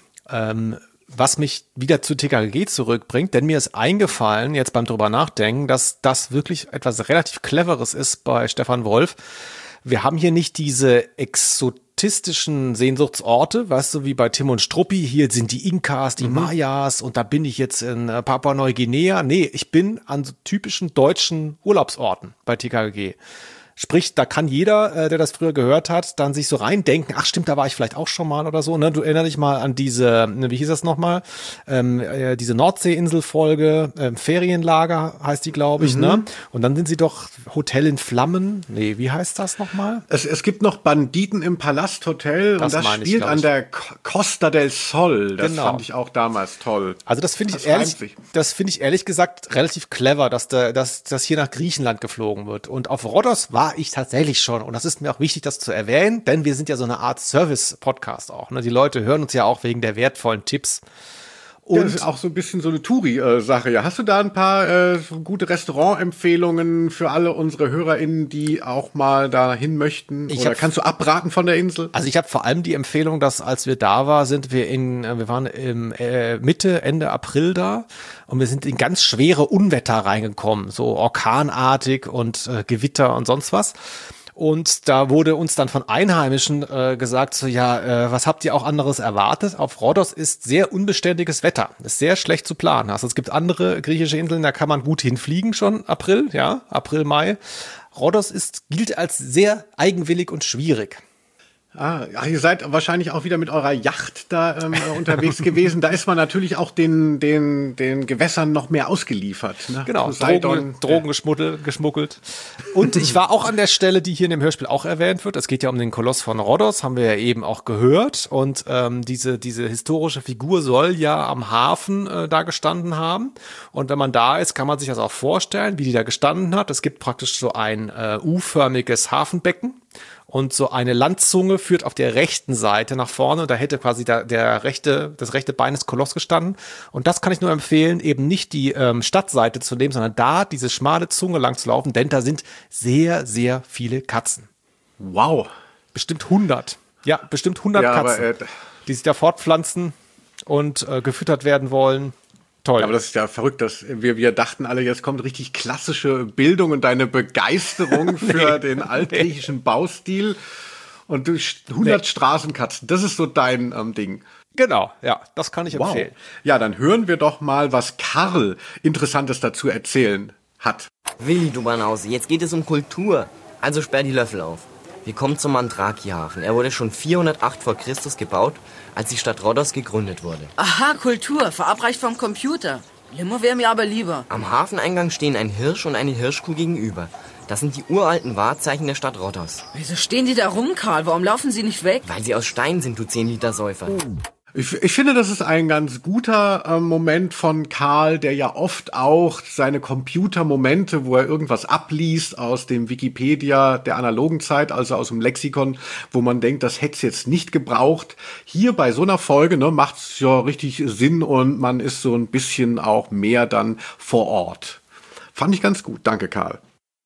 Was mich wieder zu TKKG zurückbringt, denn mir ist eingefallen, jetzt beim drüber nachdenken, dass das wirklich etwas relativ Cleveres ist bei Stefan Wolf. Wir haben hier nicht diese exotistischen Sehnsuchtsorte, weißt du, wie bei Tim und Struppi, hier sind die Inkas, die Mayas und da bin ich jetzt in Papua-Neuguinea. Nee, ich bin an so typischen deutschen Urlaubsorten bei TKKG. Sprich, da kann jeder, der das früher gehört hat, dann sich so reindenken, ach stimmt, da war ich vielleicht auch schon mal oder so. Ne? Du erinnerst dich mal an diese, wie hieß das nochmal, diese Nordseeinselfolge, Ferienlager heißt die, glaube ich. Ne? Und dann sind sie doch Hotel in Flammen. Nee, wie heißt das nochmal? Es gibt noch Banditen im Palasthotel und das spielt an der Costa del Sol. Das fand ich auch damals toll. Also das finde ich ehrlich gesagt relativ clever, dass hier nach Griechenland geflogen wird. Und auf Rhodos war ich tatsächlich schon. Und das ist mir auch wichtig, das zu erwähnen, denn wir sind ja so eine Art Service-Podcast auch. Ne? Die Leute hören uns ja auch wegen der wertvollen Tipps. Und das ist auch so ein bisschen so eine Touri-Sache. Ja, hast du da ein paar so gute Restaurantempfehlungen für alle unsere HörerInnen, die auch mal dahin möchten? Oder kannst du abraten von der Insel? Also ich habe vor allem die Empfehlung, dass als wir da waren, wir waren im Ende April da und wir sind in ganz schwere Unwetter reingekommen, so orkanartig und Gewitter und sonst was. Und da wurde uns dann von Einheimischen gesagt, so was habt ihr auch anderes erwartet? Auf Rhodos ist sehr unbeständiges Wetter, ist sehr schlecht zu planen. Also es gibt andere griechische Inseln, da kann man gut hinfliegen schon April, Mai. Rhodos gilt als sehr eigenwillig und schwierig. Ihr seid wahrscheinlich auch wieder mit eurer Yacht da unterwegs gewesen. Da ist man natürlich auch den Gewässern noch mehr ausgeliefert. Ne? Genau, Drogen geschmuggelt. Und ich war auch an der Stelle, die hier in dem Hörspiel auch erwähnt wird. Es geht ja um den Koloss von Rhodos, haben wir ja eben auch gehört. Und diese historische Figur soll ja am Hafen da gestanden haben. Und wenn man da ist, kann man sich das auch vorstellen, wie die da gestanden hat. Es gibt praktisch so ein U-förmiges Hafenbecken. Und so eine Landzunge führt auf der rechten Seite nach vorne. Und da hätte quasi das rechte Bein des Koloss gestanden. Und das kann ich nur empfehlen, eben nicht die Stadtseite zu nehmen, sondern da diese schmale Zunge lang zu laufen. Denn da sind sehr, sehr viele Katzen. Wow. Bestimmt 100. Ja, bestimmt 100 Katzen, aber, die sich da fortpflanzen und gefüttert werden wollen. Toll. Ja, aber das ist ja verrückt, dass wir dachten alle, jetzt kommt richtig klassische Bildung und deine Begeisterung für den altgriechischen Baustil und 100 Straßenkatzen. Das ist so dein Ding. Genau, ja, das kann ich empfehlen. Ja, dann hören wir doch mal, was Karl Interessantes dazu erzählen hat. Willi, du Banause, jetzt geht es um Kultur. Also sperr die Löffel auf. Wir kommen zum Mandraki-Hafen. Er wurde schon 408 vor Christus gebaut, als die Stadt Rhodos gegründet wurde. Aha, Kultur, verabreicht vom Computer. Limo wäre mir aber lieber. Am Hafeneingang stehen ein Hirsch und eine Hirschkuh gegenüber. Das sind die uralten Wahrzeichen der Stadt Rhodos. Wieso stehen die da rum, Karl? Warum laufen sie nicht weg? Weil sie aus Stein sind, du 10-Liter-Säufer. Ich finde, das ist ein ganz guter Moment von Karl, der ja oft auch seine Computermomente, wo er irgendwas abliest aus dem Wikipedia der analogen Zeit, also aus dem Lexikon, wo man denkt, das hätte es jetzt nicht gebraucht. Hier bei so einer Folge macht es ja richtig Sinn und man ist so ein bisschen auch mehr dann vor Ort. Fand ich ganz gut. Danke, Karl.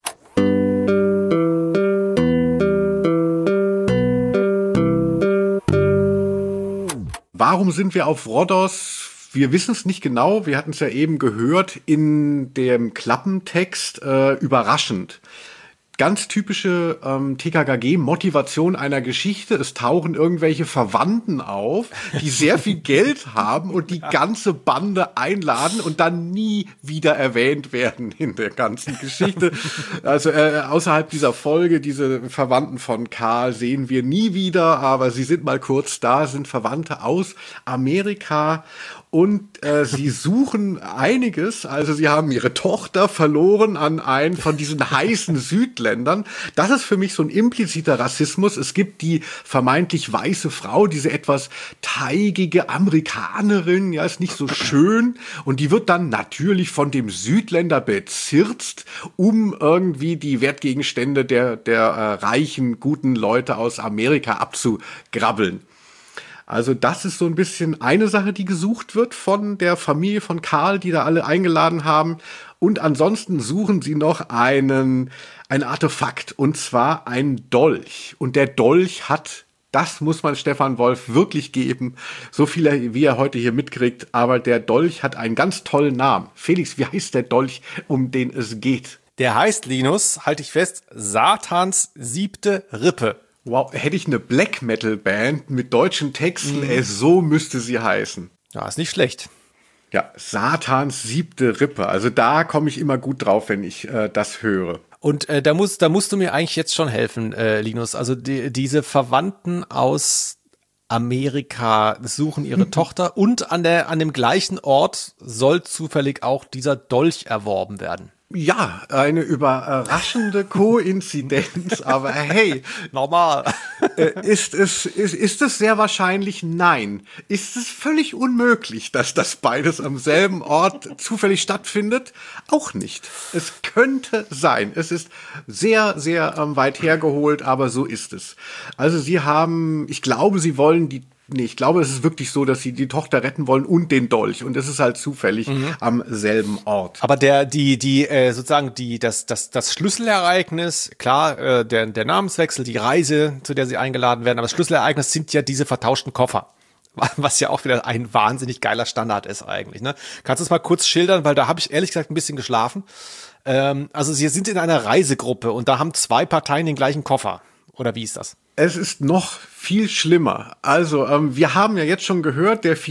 Warum sind wir auf Rhodos? Wir wissen es nicht genau. Wir hatten es ja eben gehört in dem Klappentext. Überraschend. Ganz typische TKKG-Motivation einer Geschichte. Es tauchen irgendwelche Verwandten auf, die sehr viel Geld haben und die ganze Bande einladen und dann nie wieder erwähnt werden in der ganzen Geschichte. Also außerhalb dieser Folge, diese Verwandten von Karl sehen wir nie wieder, aber sie sind mal kurz da, sind Verwandte aus Amerika. Und sie suchen einiges, also sie haben ihre Tochter verloren an einen von diesen heißen Südländern. Das ist für mich so ein impliziter Rassismus. Es gibt die vermeintlich weiße Frau, diese etwas teigige Amerikanerin, ja, ist nicht so schön. Und die wird dann natürlich von dem Südländer bezirzt, um irgendwie die Wertgegenstände der reichen, guten Leute aus Amerika abzugrabbeln. Also das ist so ein bisschen eine Sache, die gesucht wird von der Familie von Karl, die da alle eingeladen haben. Und ansonsten suchen sie noch ein Artefakt, und zwar ein Dolch. Und der Dolch hat, das muss man Stefan Wolf wirklich geben, so viel wie er heute hier mitkriegt, aber der Dolch hat einen ganz tollen Namen. Felix, wie heißt der Dolch, um den es geht? Der heißt, Linus, halte ich fest, Satans 7. Rippe. Wow, hätte ich eine Black Metal Band mit deutschen Texten, so müsste sie heißen. Ja, ist nicht schlecht. Ja, Satans 7. Rippe. Also da komme ich immer gut drauf, wenn ich das höre. Und da musst du mir eigentlich jetzt schon helfen, Linus. Also diese Verwandten aus Amerika suchen ihre Tochter und an dem gleichen Ort soll zufällig auch dieser Dolch erworben werden. Ja, eine überraschende Koinzidenz, aber hey. Normal. Ist es sehr wahrscheinlich? Nein. Ist es völlig unmöglich, dass das beides am selben Ort zufällig stattfindet? Auch nicht. Es könnte sein. Es ist sehr, sehr weit hergeholt, aber so ist es. Also sie haben, ich glaube, sie wollen die nee, ich glaube, es ist wirklich so, dass sie die Tochter retten wollen und den Dolch. Und es ist halt zufällig am selben Ort. Aber das Schlüsselereignis, klar, der Namenswechsel, die Reise, zu der sie eingeladen werden, aber das Schlüsselereignis sind ja diese vertauschten Koffer. Was ja auch wieder ein wahnsinnig geiler Standard ist eigentlich, ne? Kannst du es mal kurz schildern, weil da habe ich ehrlich gesagt ein bisschen geschlafen. Also sie sind in einer Reisegruppe und da haben 2 Parteien den gleichen Koffer. Oder wie ist das? Es ist noch viel schlimmer. Also, wir haben ja jetzt schon gehört, der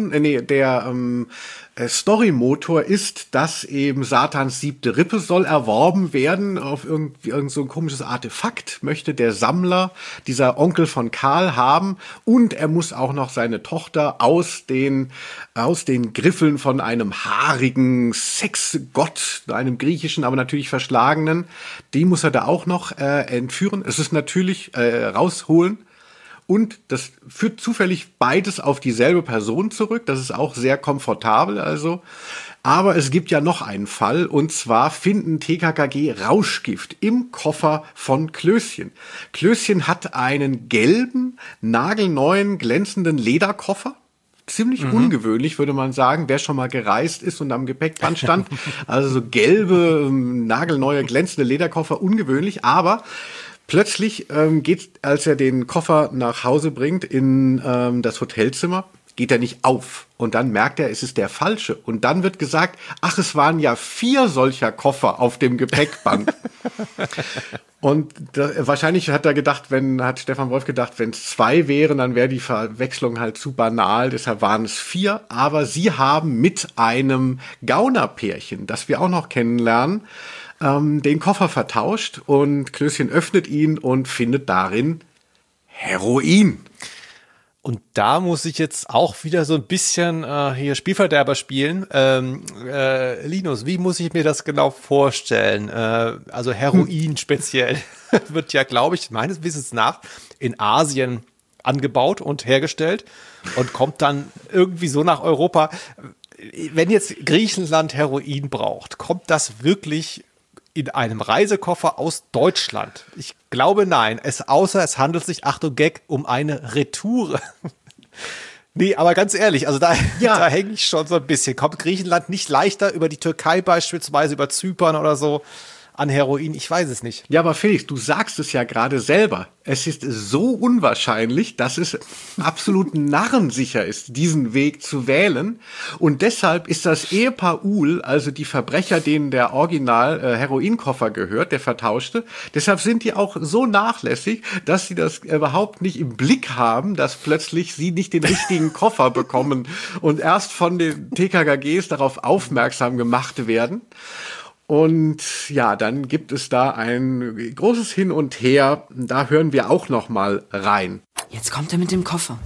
Story-Motor ist, dass eben Satans 7. Rippe soll erworben werden auf irgend so ein komisches Artefakt, möchte der Sammler, dieser Onkel von Karl, haben. Und er muss auch noch seine Tochter aus den Griffeln von einem haarigen Sexgott, einem griechischen, aber natürlich verschlagenen, die muss er da auch noch entführen. Es ist natürlich rausholen. Und das führt zufällig beides auf dieselbe Person zurück. Das ist auch sehr komfortabel, also. Aber es gibt ja noch einen Fall, und zwar finden TKKG Rauschgift im Koffer von Klößchen. Klößchen hat einen gelben, nagelneuen, glänzenden Lederkoffer. Ziemlich ungewöhnlich, würde man sagen, wer schon mal gereist ist und am Gepäckband stand. Also so gelbe, nagelneue, glänzende Lederkoffer, ungewöhnlich, aber plötzlich als er den Koffer nach Hause bringt in das Hotelzimmer, geht er nicht auf. Und dann merkt er, es ist der falsche. Und dann wird gesagt, ach, es waren ja 4 solcher Koffer auf dem Gepäckband. Und wahrscheinlich hat Stefan Wolf gedacht, wenn es 2 wären, dann wäre die Verwechslung halt zu banal. Deshalb waren es 4. Aber sie haben mit einem Gaunerpärchen, das wir auch noch kennenlernen, den Koffer vertauscht, und Klößchen öffnet ihn und findet darin Heroin. Und da muss ich jetzt auch wieder so ein bisschen hier Spielverderber spielen. Linus, wie muss ich mir das genau vorstellen? Also Heroin speziell wird ja, glaube ich, meines Wissens nach in Asien angebaut und hergestellt und kommt dann irgendwie so nach Europa. Wenn jetzt Griechenland Heroin braucht, kommt das wirklich in einem Reisekoffer aus Deutschland? Ich glaube, nein. Außer es handelt sich, Achtung Gag, um eine Retoure. Nee, aber ganz ehrlich, also da hänge ich schon so ein bisschen. Kommt Griechenland nicht leichter über die Türkei beispielsweise, über Zypern oder so an Heroin? Ich weiß es nicht. Ja, aber Felix, du sagst es ja gerade selber. Es ist so unwahrscheinlich, dass es absolut narrensicher ist, diesen Weg zu wählen. Und deshalb ist das Ehepaar Uhl, also die Verbrecher, denen der Original Heroinkoffer gehört, der vertauschte, deshalb sind die auch so nachlässig, dass sie das überhaupt nicht im Blick haben, dass plötzlich sie nicht den richtigen Koffer bekommen und erst von den TKKGs darauf aufmerksam gemacht werden. Und ja, dann gibt es da ein großes Hin und Her. Da hören wir auch noch mal rein. Jetzt kommt er mit dem Koffer.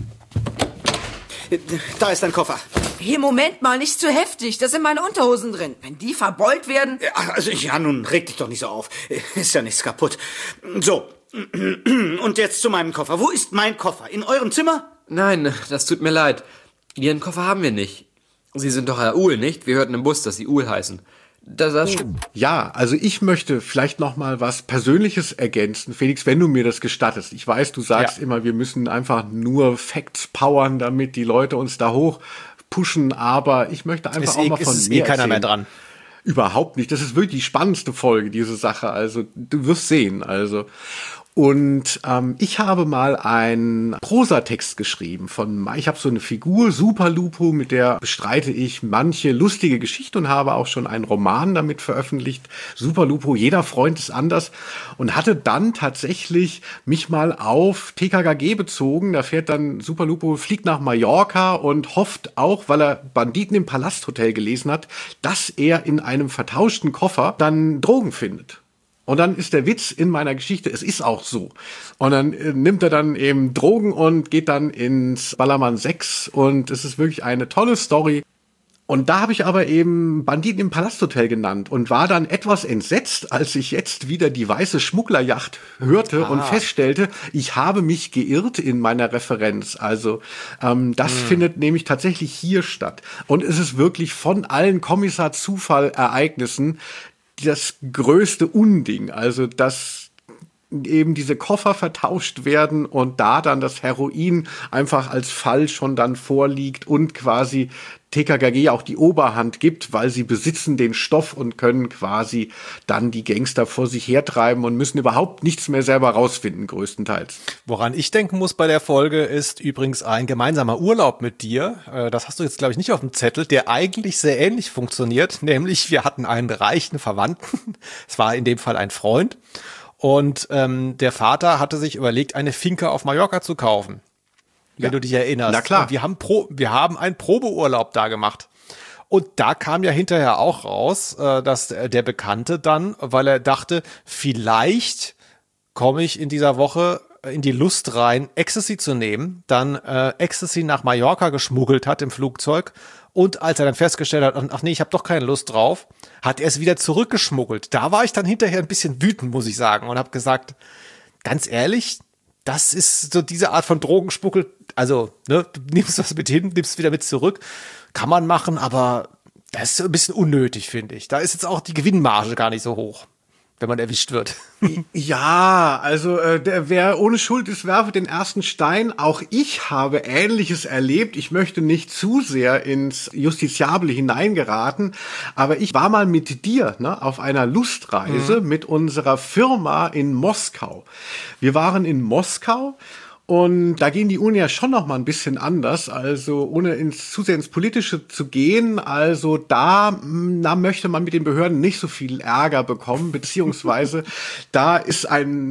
Da ist dein Koffer. Hier, Moment mal, nicht zu heftig. Da sind meine Unterhosen drin. Wenn die verbeult werden... Ja, nun reg dich doch nicht so auf. Ist ja nichts kaputt. So, und jetzt zu meinem Koffer. Wo ist mein Koffer? In eurem Zimmer? Nein, das tut mir leid. Ihren Koffer haben wir nicht. Sie sind doch Herr Uhl, nicht? Wir hörten im Bus, dass Sie Uhl heißen. Das ja, also ich möchte vielleicht noch mal was Persönliches ergänzen, Felix, wenn du mir das gestattest. Ich weiß, du sagst immer, wir müssen einfach nur Facts powern, damit die Leute uns da hoch pushen, aber ich möchte einfach auch mal von mir keiner erzählen. mehr dran. Überhaupt nicht. Das ist wirklich die spannendste Folge, diese Sache. Also du wirst sehen. Also. Und ich habe mal einen Prosatext geschrieben ich habe so eine Figur, Superlupo, mit der bestreite ich manche lustige Geschichte und habe auch schon einen Roman damit veröffentlicht. Superlupo, jeder Freund ist anders, und hatte dann tatsächlich mich mal auf TKKG bezogen. Da fährt dann Superlupo, fliegt nach Mallorca und hofft auch, weil er Banditen im Palasthotel gelesen hat, dass er in einem vertauschten Koffer dann Drogen findet. Und dann ist der Witz in meiner Geschichte, es ist auch so. Und dann nimmt er dann eben Drogen und geht dann ins Ballermann 6, und es ist wirklich eine tolle Story. Und da habe ich aber eben Banditen im Palasthotel genannt und war dann etwas entsetzt, als ich jetzt wieder die weiße Schmugglerjacht hörte und feststellte, ich habe mich geirrt in meiner Referenz. Also das findet nämlich tatsächlich hier statt. Und es ist wirklich von allen Kommissar-Zufall-Ereignissen das größte Unding. Also das eben diese Koffer vertauscht werden und da dann das Heroin einfach als Fall schon dann vorliegt und quasi TKKG auch die Oberhand gibt, weil sie besitzen den Stoff und können quasi dann die Gangster vor sich hertreiben und müssen überhaupt nichts mehr selber rausfinden, größtenteils. Woran ich denken muss bei der Folge ist übrigens ein gemeinsamer Urlaub mit dir. Das hast du jetzt, glaube ich, nicht auf dem Zettel, der eigentlich sehr ähnlich funktioniert. Nämlich, wir hatten einen reichen Verwandten. Es war in dem Fall ein Freund. Und der Vater hatte sich überlegt, eine Finca auf Mallorca zu kaufen. Wenn du dich erinnerst. Na klar. Und wir haben einen Probeurlaub da gemacht. Und da kam ja hinterher auch raus, dass der Bekannte dann, weil er dachte, vielleicht komme ich in dieser Woche in die Lust rein, Ecstasy zu nehmen, dann Ecstasy nach Mallorca geschmuggelt hat im Flugzeug. Und als er dann festgestellt hat, ach nee, ich habe doch keine Lust drauf, hat er es wieder zurückgeschmuggelt. Da war ich dann hinterher ein bisschen wütend, muss ich sagen, und habe gesagt, ganz ehrlich, das ist so diese Art von Drogenschmuggel. Also, ne, du nimmst was mit hin, nimmst wieder mit zurück. Kann man machen, aber das ist ein bisschen unnötig, finde ich. Da ist jetzt auch die Gewinnmarge gar nicht so hoch, wenn man erwischt wird. Ja, also wer ohne Schuld ist, werfe den ersten Stein. Auch ich habe Ähnliches erlebt. Ich möchte nicht zu sehr ins Justiziable hineingeraten, aber ich war mal mit dir auf einer Lustreise mit unserer Firma in Moskau. Wir waren in Moskau. Und da gehen die Uhren ja schon noch mal ein bisschen anders, also ohne zu sehr ins Politische zu gehen, also da möchte man mit den Behörden nicht so viel Ärger bekommen, beziehungsweise da ist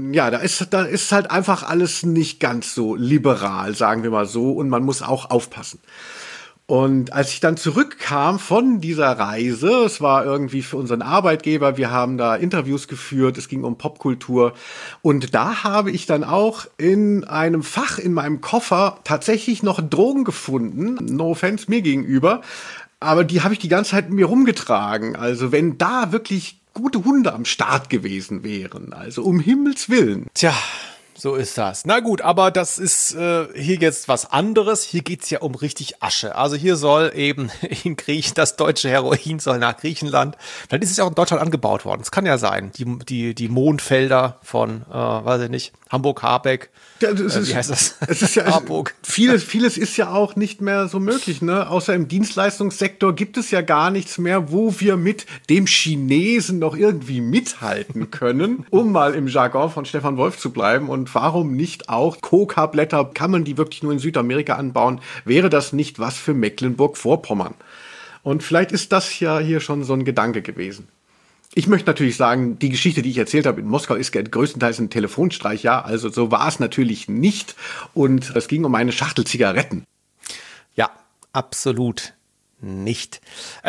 halt einfach alles nicht ganz so liberal, sagen wir mal so, und man muss auch aufpassen. Und als ich dann zurückkam von dieser Reise, es war irgendwie für unseren Arbeitgeber, wir haben da Interviews geführt, es ging um Popkultur, und da habe ich dann auch in einem Fach in meinem Koffer tatsächlich noch Drogen gefunden, no offense mir gegenüber, aber die habe ich die ganze Zeit mit mir rumgetragen. Also wenn da wirklich gute Hunde am Start gewesen wären, also um Himmels Willen. Tja, so ist das. Na gut, aber das ist hier jetzt was anderes. Hier geht's ja um richtig Asche. Also hier soll eben das deutsche Heroin soll nach Griechenland. Vielleicht ist es ja auch in Deutschland angebaut worden. Das kann ja sein. Die Mondfelder von, weiß ich nicht, Hamburg-Habeck. Ja, wie heißt das? Es ist ja, vieles ist ja auch nicht mehr so möglich, ne? Außer im Dienstleistungssektor gibt es ja gar nichts mehr, wo wir mit dem Chinesen noch irgendwie mithalten können, um mal im Jargon von Stefan Wolf zu bleiben. Und warum nicht auch Coca-Blätter? Kann man die wirklich nur in Südamerika anbauen? Wäre das nicht was für Mecklenburg-Vorpommern? Und vielleicht ist das ja hier schon so ein Gedanke gewesen. Ich möchte natürlich sagen, die Geschichte, die ich erzählt habe in Moskau, ist größtenteils ein Telefonstreich, ja. Also so war es natürlich nicht. Und es ging um eine Schachtel Zigaretten. Ja, absolut nicht.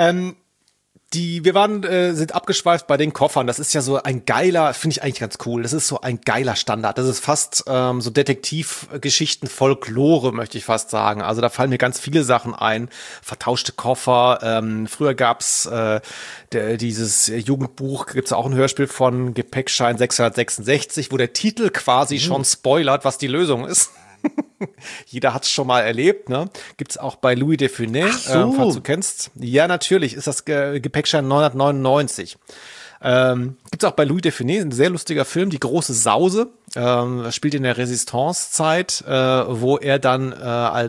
Wir sind abgeschweift bei den Koffern. Das ist ja so ein geiler, finde ich eigentlich ganz cool. Das ist so ein geiler Standard. Das ist fast so Detektivgeschichten, Folklore, möchte ich fast sagen. Also da fallen mir ganz viele Sachen ein. Vertauschte Koffer. Früher gab's dieses Jugendbuch, gibt's auch ein Hörspiel von Gepäckschein 666, wo der Titel quasi schon spoilert, was die Lösung ist. Jeder hat's schon mal erlebt, ne? Gibt's auch bei Louis de Funès, falls du kennst. Ja, natürlich, ist das Gepäckschein 999. Gibt's auch bei Louis de Funès, ein sehr lustiger Film, Die große Sause. Das spielt in der Resistance-Zeit, wo er dann er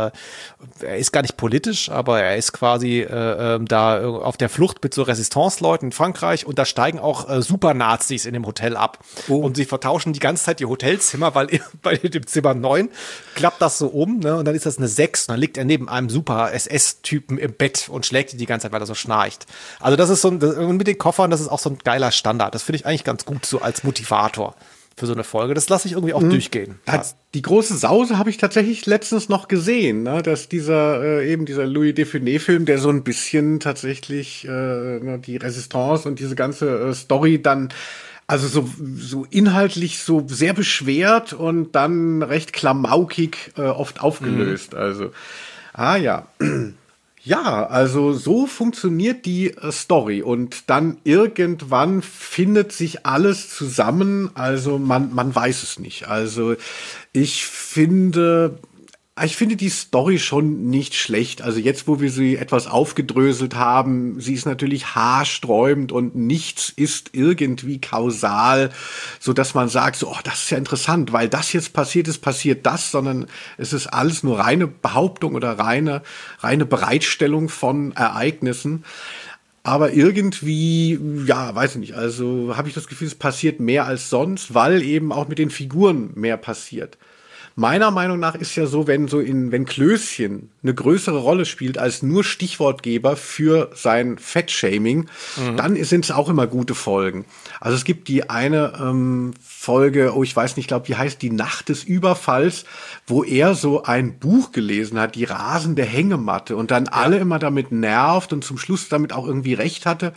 ist gar nicht politisch, aber er ist quasi da auf der Flucht mit so Resistance-Leuten in Frankreich, und da steigen auch Super-Nazis in dem Hotel ab. Und sie vertauschen die ganze Zeit die Hotelzimmer, weil bei dem Zimmer 9 klappt das so um, ne? Und dann ist das eine 6, und dann liegt er neben einem Super-SS-Typen im Bett und schlägt ihn die ganze Zeit, weil er so schnarcht. Also das ist und mit den Koffern, das ist auch so ein geiler Standard. Das finde ich eigentlich ganz gut so als Motivator für so eine Folge. Das lasse ich irgendwie auch durchgehen. Die große Sause habe ich tatsächlich letztens noch gesehen, ne? Dass dieser Louis de Funès-Film, der so ein bisschen tatsächlich die Resistance und diese ganze Story dann also so inhaltlich so sehr beschwert und dann recht klamaukig oft aufgelöst. Also, ja. Ja, also so funktioniert die Story, und dann irgendwann findet sich alles zusammen, also man weiß es nicht. Also ich finde, Ich finde die Story schon nicht schlecht. Also jetzt, wo wir sie etwas aufgedröselt haben, sie ist natürlich haarsträubend und nichts ist irgendwie kausal, so dass man sagt, so, oh, das ist ja interessant, weil das jetzt passiert ist, passiert das, sondern es ist alles nur reine Behauptung oder reine Bereitstellung von Ereignissen. Aber irgendwie, ja, weiß ich nicht, also habe ich das Gefühl, es passiert mehr als sonst, weil eben auch mit den Figuren mehr passiert. Meiner Meinung nach ist ja so, wenn Klößchen eine größere Rolle spielt als nur Stichwortgeber für sein Fettshaming, dann sind es auch immer gute Folgen. Also es gibt die eine Folge, ich weiß nicht, ich glaube, die heißt Die Nacht des Überfalls, wo er so ein Buch gelesen hat, Die rasende Hängematte, und dann alle immer damit nervt und zum Schluss damit auch irgendwie recht hatte,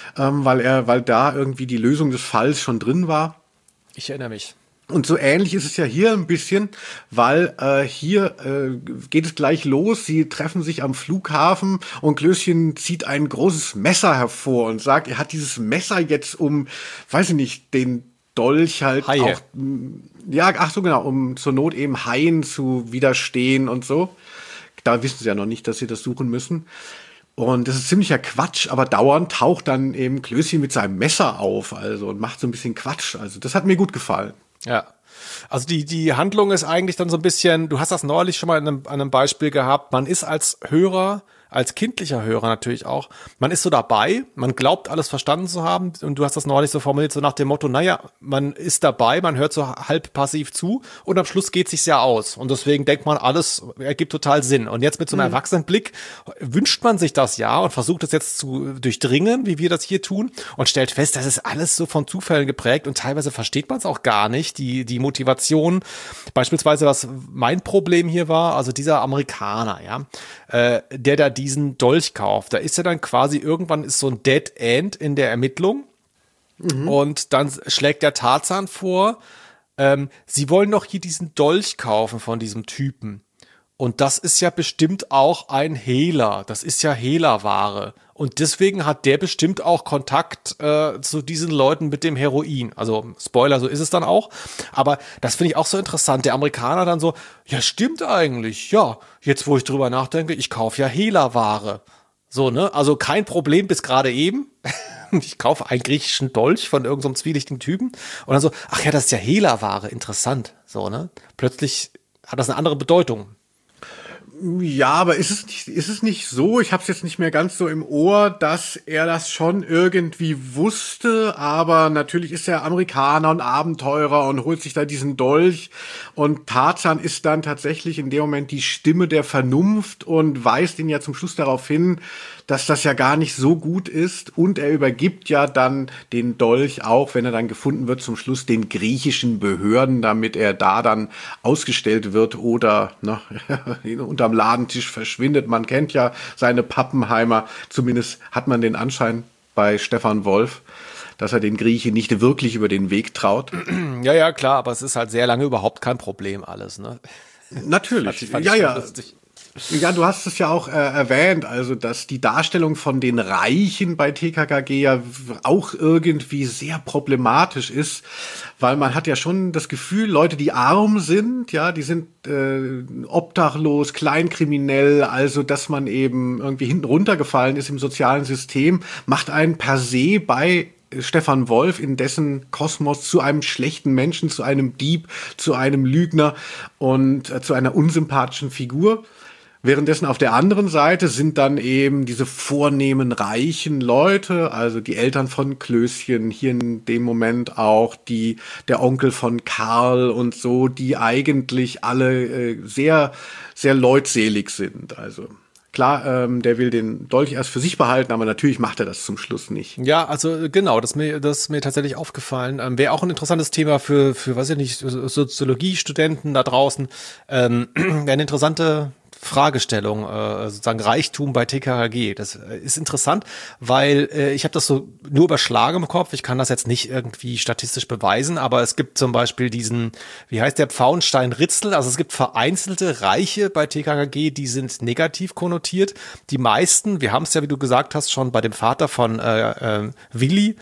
weil da irgendwie die Lösung des Falls schon drin war. Ich erinnere mich. Und so ähnlich ist es ja hier ein bisschen, weil hier geht es gleich los. Sie treffen sich am Flughafen und Klößchen zieht ein großes Messer hervor und sagt, er hat dieses Messer jetzt weiß ich nicht, den Dolch halt Haie. auch, ja, ach so genau, um zur Not eben Haien zu widerstehen und so. Da wissen sie ja noch nicht, dass sie das suchen müssen. Und das ist ziemlicher Quatsch, aber dauernd taucht dann eben Klößchen mit seinem Messer auf, also, und macht so ein bisschen Quatsch. Also das hat mir gut gefallen. Ja, also die Handlung ist eigentlich dann so ein bisschen, du hast das neulich schon mal an einem Beispiel gehabt, man ist als Hörer, als kindlicher Hörer natürlich auch, man ist so dabei, man glaubt alles verstanden zu haben, und du hast das neulich so formuliert, so nach dem Motto, naja, man ist dabei, man hört so halb passiv zu und am Schluss geht sich's ja aus, und deswegen denkt man, alles ergibt total Sinn. Und jetzt mit so einem Erwachsenenblick wünscht man sich das ja und versucht es jetzt zu durchdringen, wie wir das hier tun, und stellt fest, das ist alles so von Zufällen geprägt und teilweise versteht man es auch gar nicht, die Motivation. Beispielsweise, was mein Problem hier war, also dieser Amerikaner, ja, der da diesen Dolch kauft. Da ist ja dann quasi, irgendwann ist so ein Dead End in der Ermittlung. Und dann schlägt der Tarzan vor, sie wollen doch hier diesen Dolch kaufen von diesem Typen. Und das ist ja bestimmt auch ein Hehler. Das ist ja Hehlerware. Und deswegen hat der bestimmt auch Kontakt zu diesen Leuten mit dem Heroin. Also Spoiler, so ist es dann auch. Aber das finde ich auch so interessant. Der Amerikaner dann so, ja stimmt eigentlich, ja. Jetzt wo ich drüber nachdenke, ich kaufe ja Hehlerware. So, ne? Also kein Problem bis gerade eben. Ich kaufe einen griechischen Dolch von irgendeinem zwielichtigen Typen. Und dann so, ach ja, das ist ja Hehlerware, interessant. So, ne? Plötzlich hat das eine andere Bedeutung. Ja, aber ist es nicht so, ich habe es jetzt nicht mehr ganz so im Ohr, dass er das schon irgendwie wusste, aber natürlich ist er Amerikaner und Abenteurer und holt sich da diesen Dolch, und Tarzan ist dann tatsächlich in dem Moment die Stimme der Vernunft und weist ihn ja zum Schluss darauf hin, dass das ja gar nicht so gut ist, und er übergibt ja dann den Dolch auch, wenn er dann gefunden wird, zum Schluss den griechischen Behörden, damit er da dann ausgestellt wird oder unterm Ladentisch verschwindet. Man kennt ja seine Pappenheimer, zumindest hat man den Anschein bei Stefan Wolf, dass er den Griechen nicht wirklich über den Weg traut. Ja, klar, aber es ist halt sehr lange überhaupt kein Problem alles, ne? Natürlich, fand ja. Lustig. Ja, du hast es ja auch erwähnt, also dass die Darstellung von den Reichen bei TKKG ja auch irgendwie sehr problematisch ist, weil man hat ja schon das Gefühl, Leute, die arm sind, ja, die sind obdachlos, kleinkriminell, also dass man eben irgendwie hinten runtergefallen ist im sozialen System, macht einen per se bei Stefan Wolf in dessen Kosmos zu einem schlechten Menschen, zu einem Dieb, zu einem Lügner und zu einer unsympathischen Figur. Währenddessen auf der anderen Seite sind dann eben diese vornehmen, reichen Leute, also die Eltern von Klößchen, hier in dem Moment auch der Onkel von Karl und so, die eigentlich alle sehr, sehr leutselig sind. Also klar, der will den Dolch erst für sich behalten, aber natürlich macht er das zum Schluss nicht. Ja, also genau, das ist mir tatsächlich aufgefallen. Wäre auch ein interessantes Thema für weiß ich nicht, Soziologiestudenten da draußen. Wäre eine interessante Fragestellung, sozusagen Reichtum bei TKKG. Das ist interessant, weil ich habe das so nur überschlagen im Kopf. Ich kann das jetzt nicht irgendwie statistisch beweisen, aber es gibt zum Beispiel diesen, wie heißt der, Pfauenstein-Ritzel. Also es gibt vereinzelte Reiche bei TKKG, die sind negativ konnotiert. Die meisten, wir haben es ja, wie du gesagt hast, schon bei dem Vater von Willi,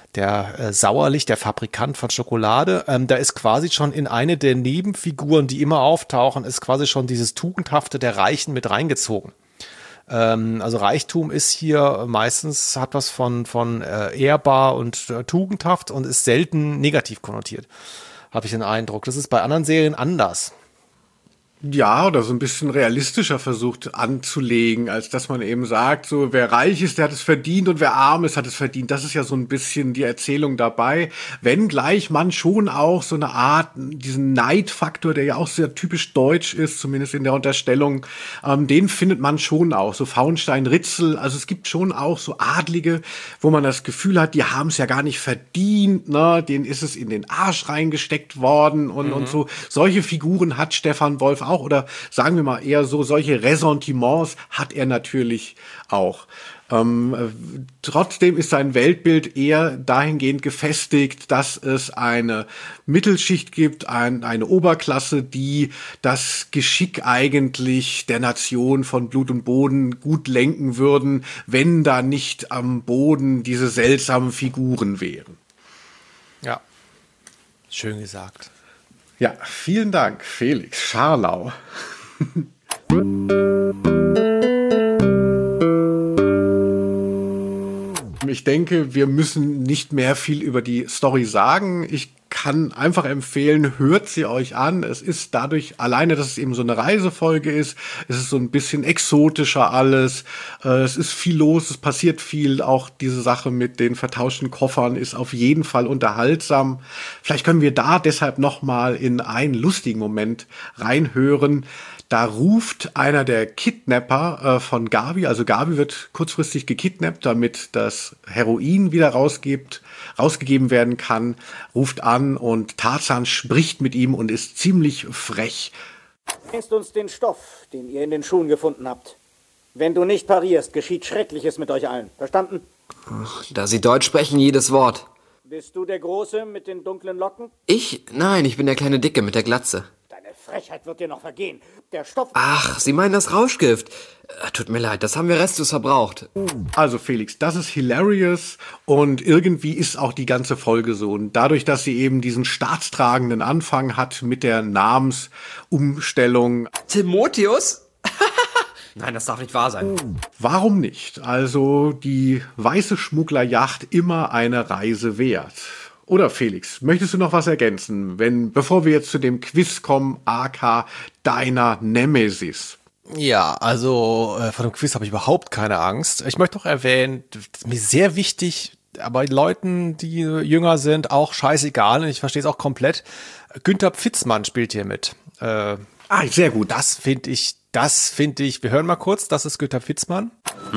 der Sauerlich, der Fabrikant von Schokolade. Da ist quasi schon in eine der Nebenfiguren, die immer auftauchen, ist quasi schon dieses Tugendhafte der Reichen mit reingezogen. Also Reichtum ist hier meistens, hat was von ehrbar und tugendhaft und ist selten negativ konnotiert, habe ich den Eindruck. Das ist bei anderen Serien anders. Ja, oder so ein bisschen realistischer versucht anzulegen, als dass man eben sagt, so wer reich ist, der hat es verdient und wer arm ist, hat es verdient. Das ist ja so ein bisschen die Erzählung dabei. Wenngleich man schon auch so eine Art, diesen Neidfaktor, der ja auch sehr typisch deutsch ist, zumindest in der Unterstellung, den findet man schon auch. So Faunstein, Ritzel, also es gibt schon auch so Adlige, wo man das Gefühl hat, die haben es ja gar nicht verdient, ne? Denen ist es in den Arsch reingesteckt worden und so. Solche Figuren hat Stefan Wolf auch, oder sagen wir mal eher so, solche Ressentiments hat er natürlich auch. Trotzdem ist sein Weltbild eher dahingehend gefestigt, dass es eine Mittelschicht gibt, eine Oberklasse, die das Geschick eigentlich der Nation von Blut und Boden gut lenken würden, wenn da nicht am Boden diese seltsamen Figuren wären. Ja, schön gesagt. Ja, vielen Dank, Felix Scharlau. Ich denke, wir müssen nicht mehr viel über die Story sagen. Ich kann einfach empfehlen, hört sie euch an. Es ist dadurch alleine, dass es eben so eine Reisefolge ist, es ist so ein bisschen exotischer alles. Es ist viel los, es passiert viel. Auch diese Sache mit den vertauschten Koffern ist auf jeden Fall unterhaltsam. Vielleicht können wir da deshalb noch mal in einen lustigen Moment reinhören. Da ruft einer der Kidnapper von Gabi, also Gabi wird kurzfristig gekidnappt, damit das Heroin wieder rausgegeben werden kann, ruft an und Tarzan spricht mit ihm und ist ziemlich frech. Bringst uns den Stoff, den ihr in den Schuhen gefunden habt. Wenn du nicht parierst, geschieht Schreckliches mit euch allen. Verstanden? Da Sie Deutsch sprechen, jedes Wort. Bist du der Große mit den dunklen Locken? Ich? Nein, ich bin der kleine Dicke mit der Glatze. Deine Frechheit wird dir noch vergehen. Der Stoff... Ach, Sie meinen das Rauschgift. Tut mir leid, das haben wir restlos verbraucht. Also Felix, das ist hilarious und irgendwie ist auch die ganze Folge so. Und dadurch, dass sie eben diesen staatstragenden Anfang hat mit der Namensumstellung. Timotheus? Nein, das darf nicht wahr sein. Warum nicht? Also die weiße Schmugglerjacht immer eine Reise wert. Oder Felix, möchtest du noch was ergänzen, bevor wir jetzt zu dem Quiz kommen, aka deiner Nemesis? Ja, also von dem Quiz habe ich überhaupt keine Angst. Ich möchte noch erwähnen, das ist mir sehr wichtig, aber Leuten, die jünger sind, auch scheißegal, und ich verstehe es auch komplett. Günther Pfitzmann spielt hier mit. Sehr gut. Das finde ich, wir hören mal kurz, das ist Günther Pfitzmann.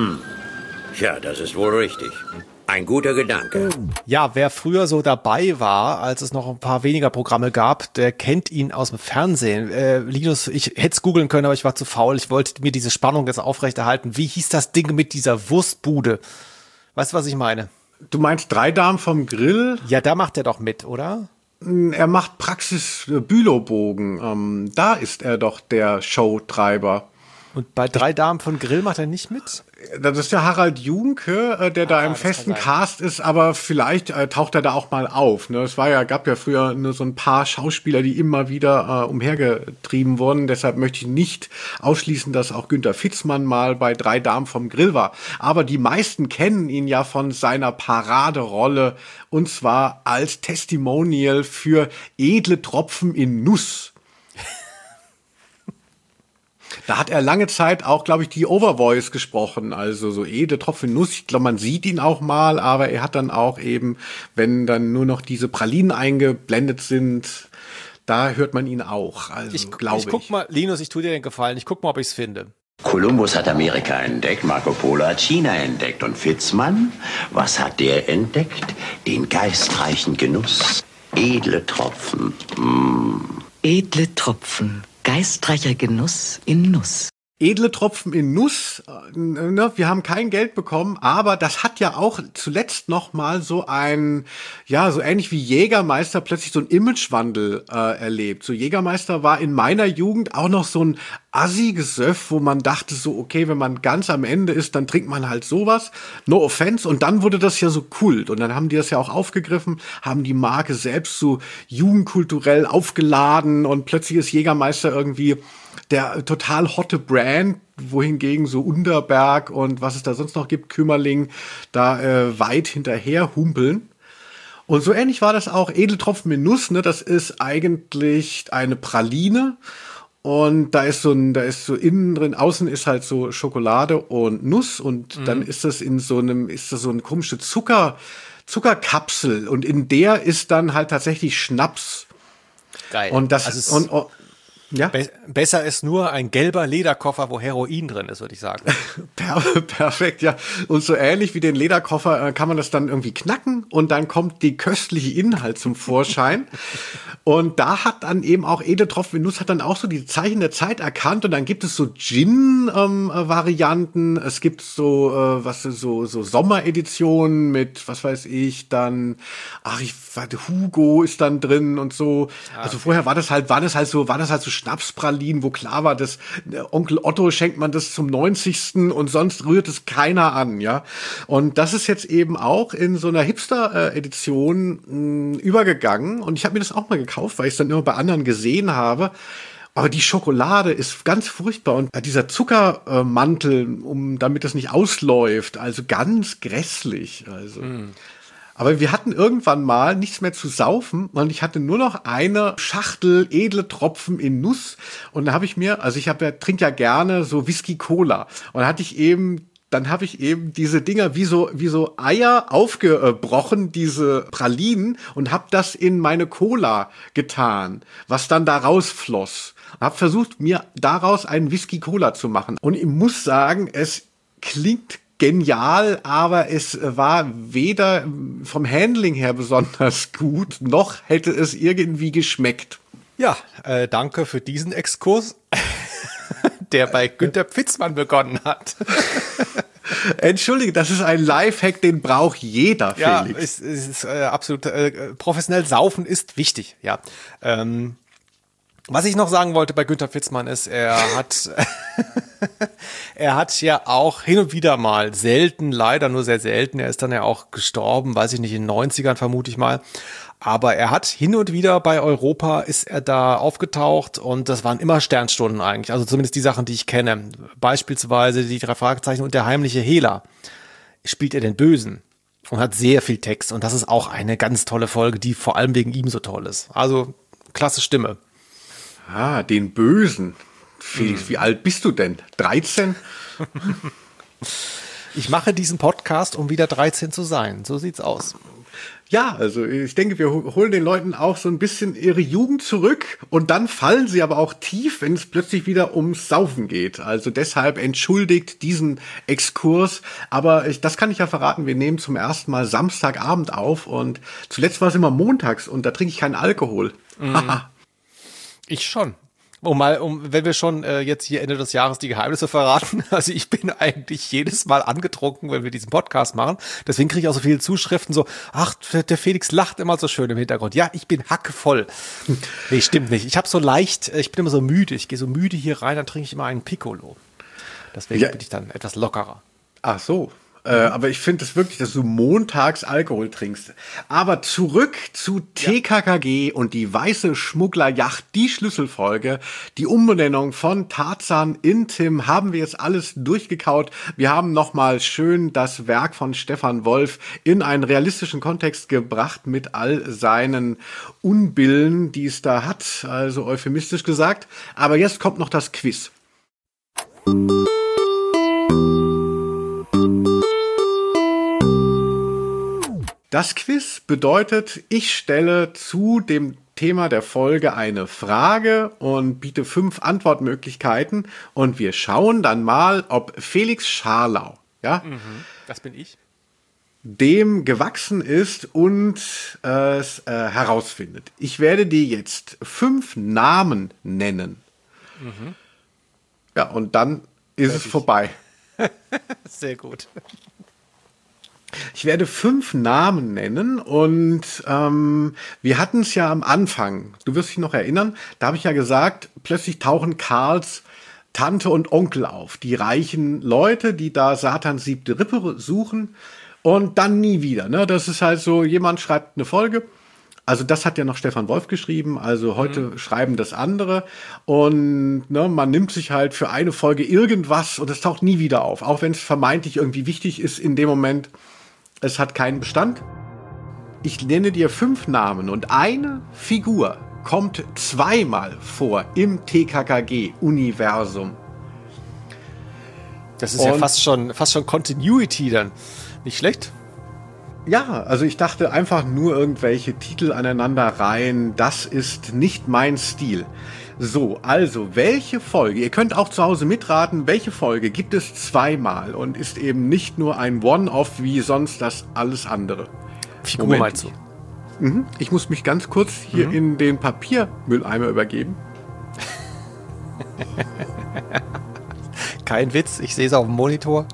Ja, das ist wohl richtig. Ein guter Gedanke. Ja, wer früher so dabei war, als es noch ein paar weniger Programme gab, der kennt ihn aus dem Fernsehen. Linus, ich hätte es googeln können, aber ich war zu faul. Ich wollte mir diese Spannung jetzt aufrechterhalten. Wie hieß das Ding mit dieser Wurstbude? Weißt du, was ich meine? Du meinst 3 Damen vom Grill? Ja, da macht er doch mit, oder? Er macht Praxis Bülowbogen. Da ist er doch der Showtreiber. Und bei 3 Damen von Grill macht er nicht mit? Das ist der Harald Junke, der da im festen Cast ist, aber vielleicht taucht er da auch mal auf. Ne? Es gab ja früher nur so ein paar Schauspieler, die immer wieder umhergetrieben wurden. Deshalb möchte ich nicht ausschließen, dass auch Günther Pfitzmann mal bei 3 Damen vom Grill war. Aber die meisten kennen ihn ja von seiner Paraderolle, und zwar als Testimonial für Edle Tropfen in Nuss. Da hat er lange Zeit auch, glaube ich, die Overvoice gesprochen, also so edle Tropfen Nuss. Ich glaube, man sieht ihn auch mal, aber er hat dann auch eben, wenn dann nur noch diese Pralinen eingeblendet sind, da hört man ihn auch. Also, glaube ich. Ich guck mal, Linus, ich tue dir den Gefallen, ich guck mal, ob ich es finde. Kolumbus hat Amerika entdeckt, Marco Polo hat China entdeckt. Und Pfitzmann, was hat der entdeckt? Den geistreichen Genuss. Edle Tropfen. Edle Tropfen. Geistreicher Genuss in Nuss. Edle Tropfen in Nuss, ne, wir haben kein Geld bekommen, aber das hat ja auch zuletzt noch mal so ein, ja, so ähnlich wie Jägermeister plötzlich so ein Imagewandel erlebt. So Jägermeister war in meiner Jugend auch noch so ein Assi-Gesöff, wo man dachte so, okay, wenn man ganz am Ende ist, dann trinkt man halt sowas, no offense, und dann wurde das ja so Kult und dann haben die das ja auch aufgegriffen, haben die Marke selbst so jugendkulturell aufgeladen und plötzlich ist Jägermeister irgendwie der total hotte Brand, wohingegen so Underberg und was es da sonst noch gibt, Kümmerling, da weit hinterher humpeln. Und so ähnlich war das auch Edeltropfen mit Nuss, ne? Das ist eigentlich eine Praline und da ist so innen drin, außen ist halt so Schokolade und Nuss und dann ist das so eine komische Zuckerkapsel und in der ist dann halt tatsächlich Schnaps. Geil. Und das ja? Besser ist nur ein gelber Lederkoffer, wo Heroin drin ist, würde ich sagen. Perfekt, ja. Und so ähnlich wie den Lederkoffer kann man das dann irgendwie knacken und dann kommt die köstliche Inhalt zum Vorschein. Und da hat dann eben auch Edeltropfen in Nuss hat dann auch so die Zeichen der Zeit erkannt und dann gibt es so Gin-Varianten. Es gibt so Sommereditionen mit, was weiß ich, dann, Hugo ist dann drin und so. Also vorher war das halt so Schnapspralinen, wo klar war, dass Onkel Otto schenkt man das zum 90. und sonst rührt es keiner an, ja. Und das ist jetzt eben auch in so einer Hipster-Edition übergegangen und ich habe mir das auch mal gekauft, weil ich es dann immer bei anderen gesehen habe. Aber die Schokolade ist ganz furchtbar und dieser Zuckermantel, damit das nicht ausläuft, also ganz grässlich, also. Aber wir hatten irgendwann mal nichts mehr zu saufen und ich hatte nur noch eine Schachtel edle Tropfen in Nuss und da habe ich mir, trinke ja gerne so Whisky-Cola und dann habe ich eben diese Dinger wie so Eier aufgebrochen, diese Pralinen und habe das in meine Cola getan, was dann da rausfloss. Habe versucht, mir daraus einen Whisky-Cola zu machen und ich muss sagen, es klingt genial, aber es war weder vom Handling her besonders gut, noch hätte es irgendwie geschmeckt. Ja, danke für diesen Exkurs, der bei Günter Pfitzmann begonnen hat. Entschuldige, das ist ein Lifehack, den braucht jeder, Felix. Ja, es ist absolut, professionell saufen ist wichtig, ja. Was ich noch sagen wollte bei Günter Pfitzmann ist, er hat ja auch hin und wieder mal selten, leider nur sehr selten, er ist dann ja auch gestorben, weiß ich nicht, in den 90ern vermute ich mal, aber er hat hin und wieder bei Europa ist er da aufgetaucht und das waren immer Sternstunden eigentlich, also zumindest die Sachen, die ich kenne, beispielsweise die 3 Fragezeichen und der heimliche Hehler, spielt er den Bösen und hat sehr viel Text und das ist auch eine ganz tolle Folge, die vor allem wegen ihm so toll ist, also klasse Stimme. Ah, den Bösen. Felix, wie alt bist du denn? 13? Ich mache diesen Podcast, um wieder 13 zu sein. So sieht's aus. Ja, also ich denke, wir holen den Leuten auch so ein bisschen ihre Jugend zurück und dann fallen sie aber auch tief, wenn es plötzlich wieder ums Saufen geht. Also deshalb entschuldigt diesen Exkurs. Aber das kann ich ja verraten, wir nehmen zum ersten Mal Samstagabend auf und zuletzt war es immer montags und da trinke ich keinen Alkohol. Ich schon. Wenn wir schon jetzt hier Ende des Jahres die Geheimnisse verraten, also ich bin eigentlich jedes Mal angetrunken, wenn wir diesen Podcast machen. Deswegen kriege ich auch so viele Zuschriften so, ach, der Felix lacht immer so schön im Hintergrund. Ja, ich bin hackevoll. Nee, stimmt nicht. Ich bin immer so müde. Ich gehe so müde hier rein, dann trinke ich immer einen Piccolo. Deswegen bin ich dann etwas lockerer. Ach so. Aber ich finde es wirklich, dass du montags Alkohol trinkst. Aber zurück zu TKKG und die weiße Schmugglerjacht, die Schlüsselfolge, die Umbenennung von Tarzan in Tim, haben wir jetzt alles durchgekaut. Wir haben nochmal schön das Werk von Stefan Wolf in einen realistischen Kontext gebracht mit all seinen Unbillen, die es da hat, also euphemistisch gesagt. Aber jetzt kommt noch das Quiz. Das Quiz bedeutet, ich stelle zu dem Thema der Folge eine Frage und biete 5 Antwortmöglichkeiten und wir schauen dann mal, ob Felix Scharlau, das bin ich, dem gewachsen ist und es herausfindet. Ich werde dir jetzt 5 Namen nennen. Ja, und dann ist es vorbei. Sehr gut. Ich werde 5 Namen nennen und wir hatten es ja am Anfang, du wirst dich noch erinnern, da habe ich ja gesagt, plötzlich tauchen Karls Tante und Onkel auf, die reichen Leute, die da Satans 7. Rippe suchen und dann nie wieder. Ne? Das ist halt so, jemand schreibt eine Folge, also das hat ja noch Stefan Wolf geschrieben, also heute schreiben das andere und ne, man nimmt sich halt für eine Folge irgendwas und es taucht nie wieder auf, auch wenn es vermeintlich irgendwie wichtig ist in dem Moment. Es hat keinen Bestand. Ich nenne dir 5 Namen und eine Figur kommt 2-mal vor im TKKG-Universum. Das ist ja fast schon Continuity dann. Nicht schlecht. Ja, also ich dachte einfach nur irgendwelche Titel aneinander rein. Das ist nicht mein Stil. So, also welche Folge, ihr könnt auch zu Hause mitraten, welche Folge gibt es 2-mal und ist eben nicht nur ein One-Off wie sonst das alles andere. Figur meinst du? Ich muss mich ganz kurz hier in den Papiermülleimer übergeben. Kein Witz, ich sehe es auf dem Monitor.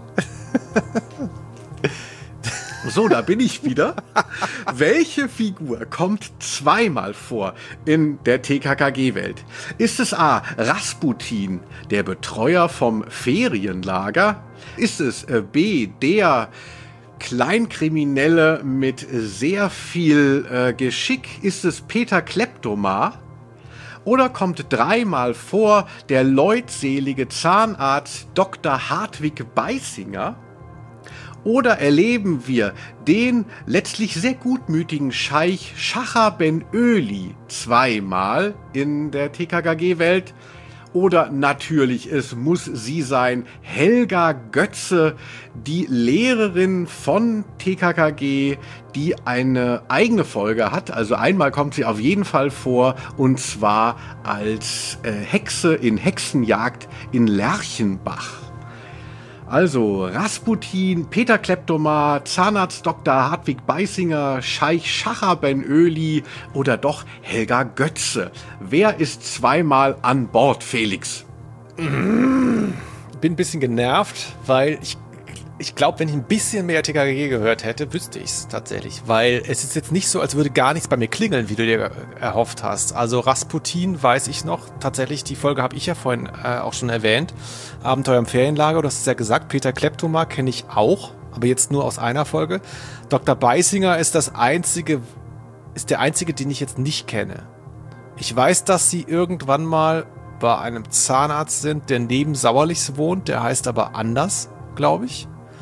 So, da bin ich wieder. Welche Figur kommt 2-mal vor in der TKKG-Welt? Ist es A. Rasputin, der Betreuer vom Ferienlager? Ist es B. der Kleinkriminelle mit sehr viel Geschick? Ist es Peter Kleptomar? Oder kommt 3-mal vor der leutselige Zahnarzt Dr. Hartwig Beisinger? Oder erleben wir den letztlich sehr gutmütigen Scheich Schacher Ben Öli 2-mal in der TKKG-Welt? Oder natürlich, es muss sie sein, Helga Götze, die Lehrerin von TKKG, die eine eigene Folge hat. Also einmal kommt sie auf jeden Fall vor, und zwar als Hexe in Hexenjagd in Lerchenbach. Also Rasputin, Peter Kleptomar, Zahnarzt Dr. Hartwig Beisinger, Scheich Schacher Ben Öli oder doch Helga Götze. Wer ist 2-mal an Bord, Felix? Bin ein bisschen genervt, weil ich glaube, wenn ich ein bisschen mehr TKKG gehört hätte, wüsste ich es tatsächlich. Weil es ist jetzt nicht so, als würde gar nichts bei mir klingeln, wie du dir erhofft hast. Also Rasputin weiß ich noch. Tatsächlich, die Folge habe ich ja vorhin auch schon erwähnt. Abenteuer im Ferienlager, du hast es ja gesagt. Peter Kleptomar kenne ich auch, aber jetzt nur aus einer Folge. Dr. Beisinger ist der einzige, den ich jetzt nicht kenne. Ich weiß, dass sie irgendwann mal bei einem Zahnarzt sind, der neben Sauerlichs wohnt. Der heißt aber anders, glaube ich.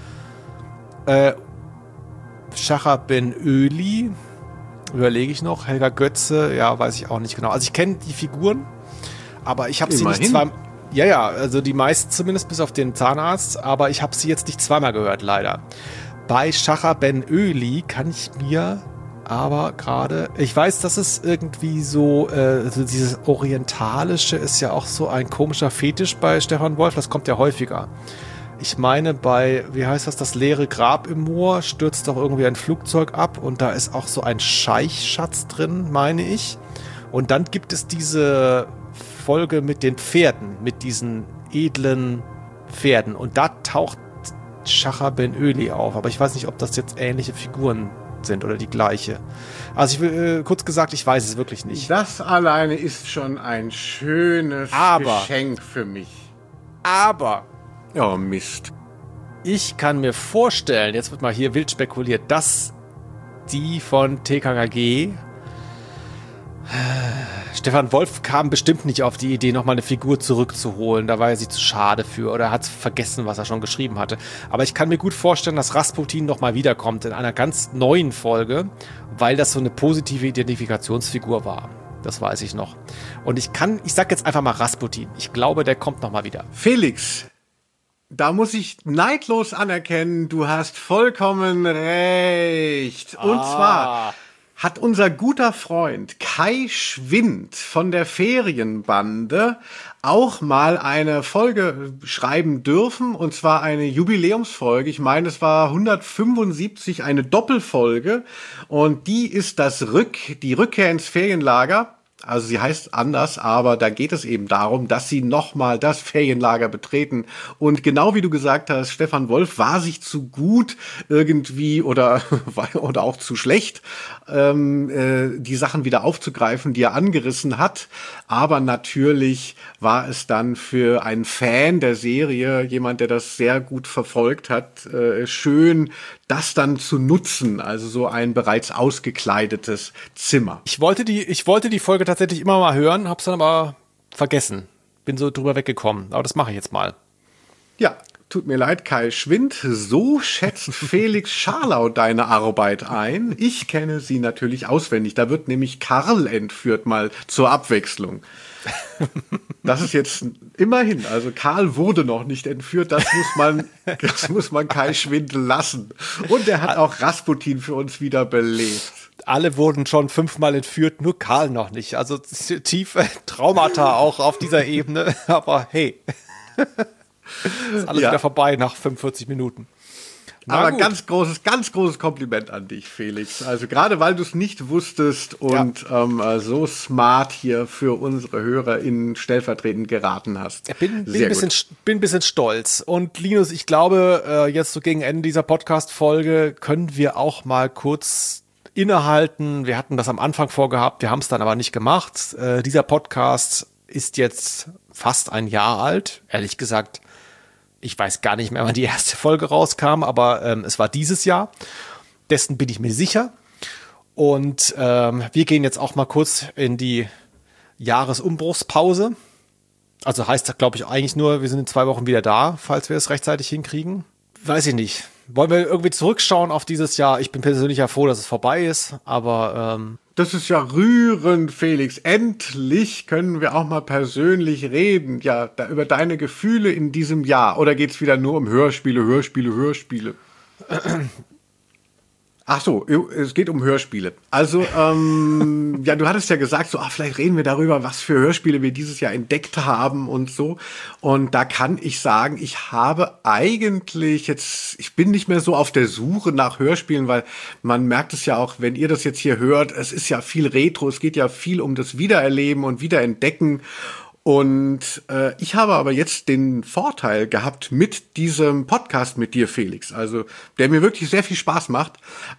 Schacher Ben Öli, überlege ich noch. Helga Götze, ja, weiß ich auch nicht genau. Also ich kenne die Figuren, aber ich habe sie nicht zweimal. Ja, also die meisten zumindest, bis auf den Zahnarzt, aber ich habe sie jetzt nicht 2-mal gehört, leider. Bei Schacher Ben Öli kann ich mir aber gerade, ich weiß, dass es irgendwie so, also dieses Orientalische ist ja auch so ein komischer Fetisch bei Stefan Wolf, das kommt ja häufiger. Ich meine, bei, wie heißt das leere Grab im Moor, stürzt doch irgendwie ein Flugzeug ab und da ist auch so ein Scheichschatz drin, meine ich. Und dann gibt es diese Folge mit den Pferden, mit diesen edlen Pferden. Und da taucht Schacher Ben Öli auf. Aber ich weiß nicht, ob das jetzt ähnliche Figuren sind oder die gleiche. Also ich will, kurz gesagt, ich weiß es wirklich nicht. Das alleine ist schon ein schönes Geschenk für mich. Aber oh Mist. Ich kann mir vorstellen, jetzt wird mal hier wild spekuliert, dass die von TKKG, Stefan Wolf kam bestimmt nicht auf die Idee, nochmal eine Figur zurückzuholen. Da war er sich zu schade für oder hat vergessen, was er schon geschrieben hatte. Aber ich kann mir gut vorstellen, dass Rasputin nochmal wiederkommt in einer ganz neuen Folge, weil das so eine positive Identifikationsfigur war. Das weiß ich noch. Und ich sag jetzt einfach mal Rasputin. Ich glaube, der kommt nochmal wieder. Felix, da muss ich neidlos anerkennen, du hast vollkommen recht. Und zwar hat unser guter Freund Kai Schwind von der Ferienbande auch mal eine Folge schreiben dürfen, und zwar eine Jubiläumsfolge. Ich meine, es war 175, eine Doppelfolge, und die ist die Rückkehr ins Ferienlager. Also sie heißt anders, aber da geht es eben darum, dass sie nochmal das Ferienlager betreten. Und genau wie du gesagt hast, Stefan Wolf war sich zu gut irgendwie oder auch zu schlecht, die Sachen wieder aufzugreifen, die er angerissen hat. Aber natürlich war es dann für einen Fan der Serie, jemand, der das sehr gut verfolgt hat, schön, das dann zu nutzen, also so ein bereits ausgekleidetes Zimmer. Ich wollte die Folge tatsächlich immer mal hören, hab's dann aber vergessen. Bin so drüber weggekommen, aber das mache ich jetzt mal. Ja, tut mir leid, Kai Schwind. So schätzt Felix Scharlau deine Arbeit ein. Ich kenne sie natürlich auswendig. Da wird nämlich Karl entführt, mal zur Abwechslung. Das ist jetzt immerhin, also Karl wurde noch nicht entführt, das muss man Kai Schwind lassen. Und er hat auch Rasputin für uns wieder belebt. Alle wurden schon 5-mal entführt, nur Karl noch nicht. Also tiefe Traumata auch auf dieser Ebene, aber hey, ist alles wieder vorbei nach 45 Minuten. Aber ganz großes Kompliment an dich, Felix. Also gerade weil du es nicht wusstest und so smart hier für unsere HörerInnen stellvertretend geraten hast. Ich bin ein bisschen stolz. Und Linus, ich glaube, jetzt so gegen Ende dieser Podcast-Folge können wir auch mal kurz innehalten. Wir hatten das am Anfang vorgehabt, wir haben es dann aber nicht gemacht. Dieser Podcast ist jetzt fast ein Jahr alt. Ehrlich gesagt, ich weiß gar nicht mehr, wann die erste Folge rauskam, aber es war dieses Jahr. Dessen bin ich mir sicher. Und wir gehen jetzt auch mal kurz in die Jahresumbruchspause. Also heißt das, glaube ich, eigentlich nur, wir sind in 2 Wochen wieder da, falls wir es rechtzeitig hinkriegen. Weiß ich nicht. Wollen wir irgendwie zurückschauen auf dieses Jahr? Ich bin persönlich ja froh, dass es vorbei ist, aber das ist ja rührend, Felix. Endlich können wir auch mal persönlich reden. Ja, über deine Gefühle in diesem Jahr. Oder geht's wieder nur um Hörspiele? Ach so, es geht um Hörspiele. Also, ja, du hattest ja gesagt, so, vielleicht reden wir darüber, was für Hörspiele wir dieses Jahr entdeckt haben und so. Und da kann ich sagen, ich habe eigentlich ich bin nicht mehr so auf der Suche nach Hörspielen, weil man merkt es ja auch, wenn ihr das jetzt hier hört, es ist ja viel Retro, es geht ja viel um das Wiedererleben und Wiederentdecken. Und ich habe aber jetzt den Vorteil gehabt mit diesem Podcast mit dir, Felix, also der mir wirklich sehr viel Spaß macht,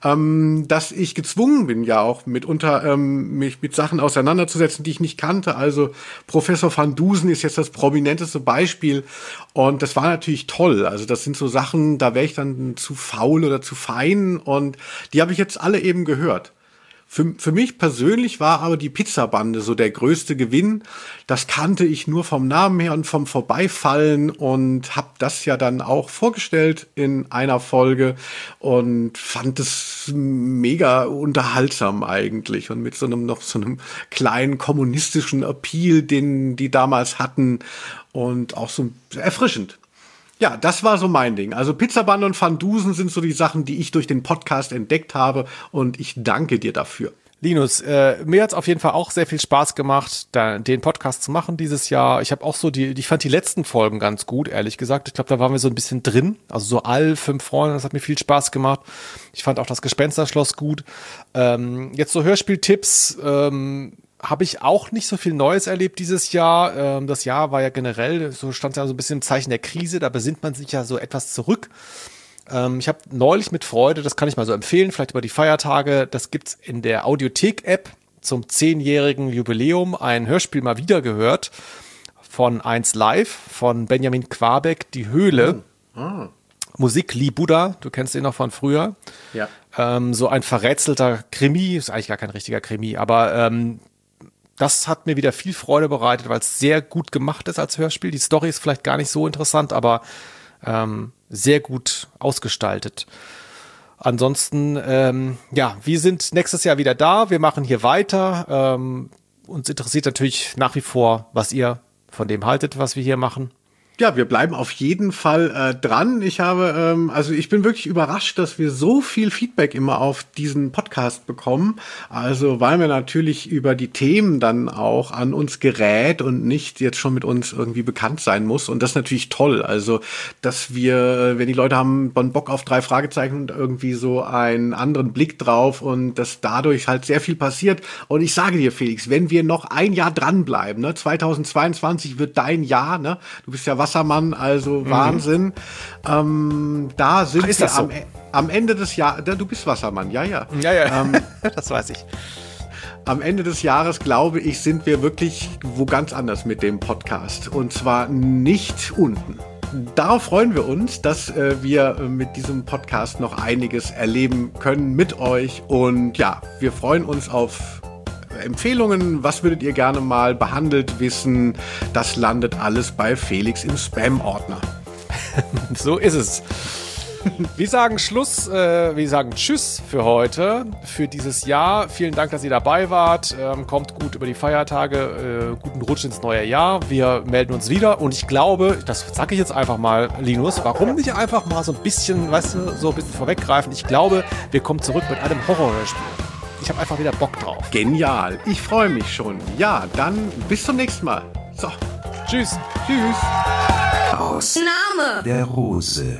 dass ich gezwungen bin, ja auch mitunter mich mit Sachen auseinanderzusetzen, die ich nicht kannte. Also Professor van Dusen ist jetzt das prominenteste Beispiel und das war natürlich toll. Also das sind so Sachen, da wäre ich dann zu faul oder zu fein und die habe ich jetzt alle eben gehört. Für mich persönlich war aber die Pizzabande so der größte Gewinn. Das kannte ich nur vom Namen her und vom Vorbeifallen und habe das ja dann auch vorgestellt in einer Folge und fand es mega unterhaltsam eigentlich und mit so einem kleinen kommunistischen Appeal, den die damals hatten und auch so erfrischend. Ja, das war so mein Ding. Also Pizzabande und Van Dusen sind so die Sachen, die ich durch den Podcast entdeckt habe und ich danke dir dafür. Linus, mir hat's auf jeden Fall auch sehr viel Spaß gemacht, den Podcast zu machen dieses Jahr. Ich habe auch so ich fand die letzten Folgen ganz gut, ehrlich gesagt. Ich glaube, da waren wir so ein bisschen drin. Also so all 5 Freunde, das hat mir viel Spaß gemacht. Ich fand auch das Gespensterschloss gut. Jetzt so Hörspieltipps, habe ich auch nicht so viel Neues erlebt dieses Jahr. Das Jahr war ja generell, so stand ja so ein bisschen im Zeichen der Krise, da besinnt man sich ja so etwas zurück. Ich habe neulich mit Freude, das kann ich mal so empfehlen, vielleicht über die Feiertage, das gibt's in der Audiothek-App zum 10-jährigen Jubiläum, ein Hörspiel mal wieder gehört von 1 Live, von Benjamin Quabeck, Die Höhle. Musik Lee Buddha, du kennst ihn noch von früher. Ja. So ein verrätselter Krimi, ist eigentlich gar kein richtiger Krimi, aber das hat mir wieder viel Freude bereitet, weil es sehr gut gemacht ist als Hörspiel. Die Story ist vielleicht gar nicht so interessant, aber sehr gut ausgestaltet. Ansonsten, ja, wir sind nächstes Jahr wieder da. Wir machen hier weiter. Uns interessiert natürlich nach wie vor, was ihr von dem haltet, was wir hier machen. Ja, wir bleiben auf jeden Fall dran. Ich bin wirklich überrascht, dass wir so viel Feedback immer auf diesen Podcast bekommen. Also, weil wir natürlich über die Themen dann auch an uns gerät und nicht jetzt schon mit uns irgendwie bekannt sein muss. Und das ist natürlich toll. Also, dass wir, wenn die Leute haben Bock auf 3 Fragezeichen und irgendwie so einen anderen Blick drauf und dass dadurch halt sehr viel passiert. Und ich sage dir, Felix, wenn wir noch ein Jahr dranbleiben, ne, 2022 wird dein Jahr, ne? Du bist ja Wassermann, also Wahnsinn. Da sind wir so? am Ende des Jahres. Du bist Wassermann, ja. Ja, das weiß ich. Am Ende des Jahres, glaube ich, sind wir wirklich wo ganz anders mit dem Podcast. Und zwar nicht unten. Darauf freuen wir uns, dass wir mit diesem Podcast noch einiges erleben können mit euch. Und ja, wir freuen uns auf Empfehlungen, was würdet ihr gerne mal behandelt wissen, das landet alles bei Felix im Spam-Ordner. So ist es. Wir sagen Schluss, wir sagen Tschüss für heute, für dieses Jahr. Vielen Dank, dass ihr dabei wart. Kommt gut über die Feiertage, guten Rutsch ins neue Jahr. Wir melden uns wieder und ich glaube, das sage ich jetzt einfach mal, Linus, warum nicht einfach mal so ein bisschen, so ein bisschen vorweggreifen? Ich glaube, wir kommen zurück mit einem Horrorspiel. Ich habe einfach wieder Bock drauf. Genial. Ich freue mich schon. Ja, dann bis zum nächsten Mal. So. Tschüss. Aus Name der Rose.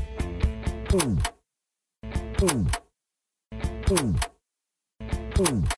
Boom.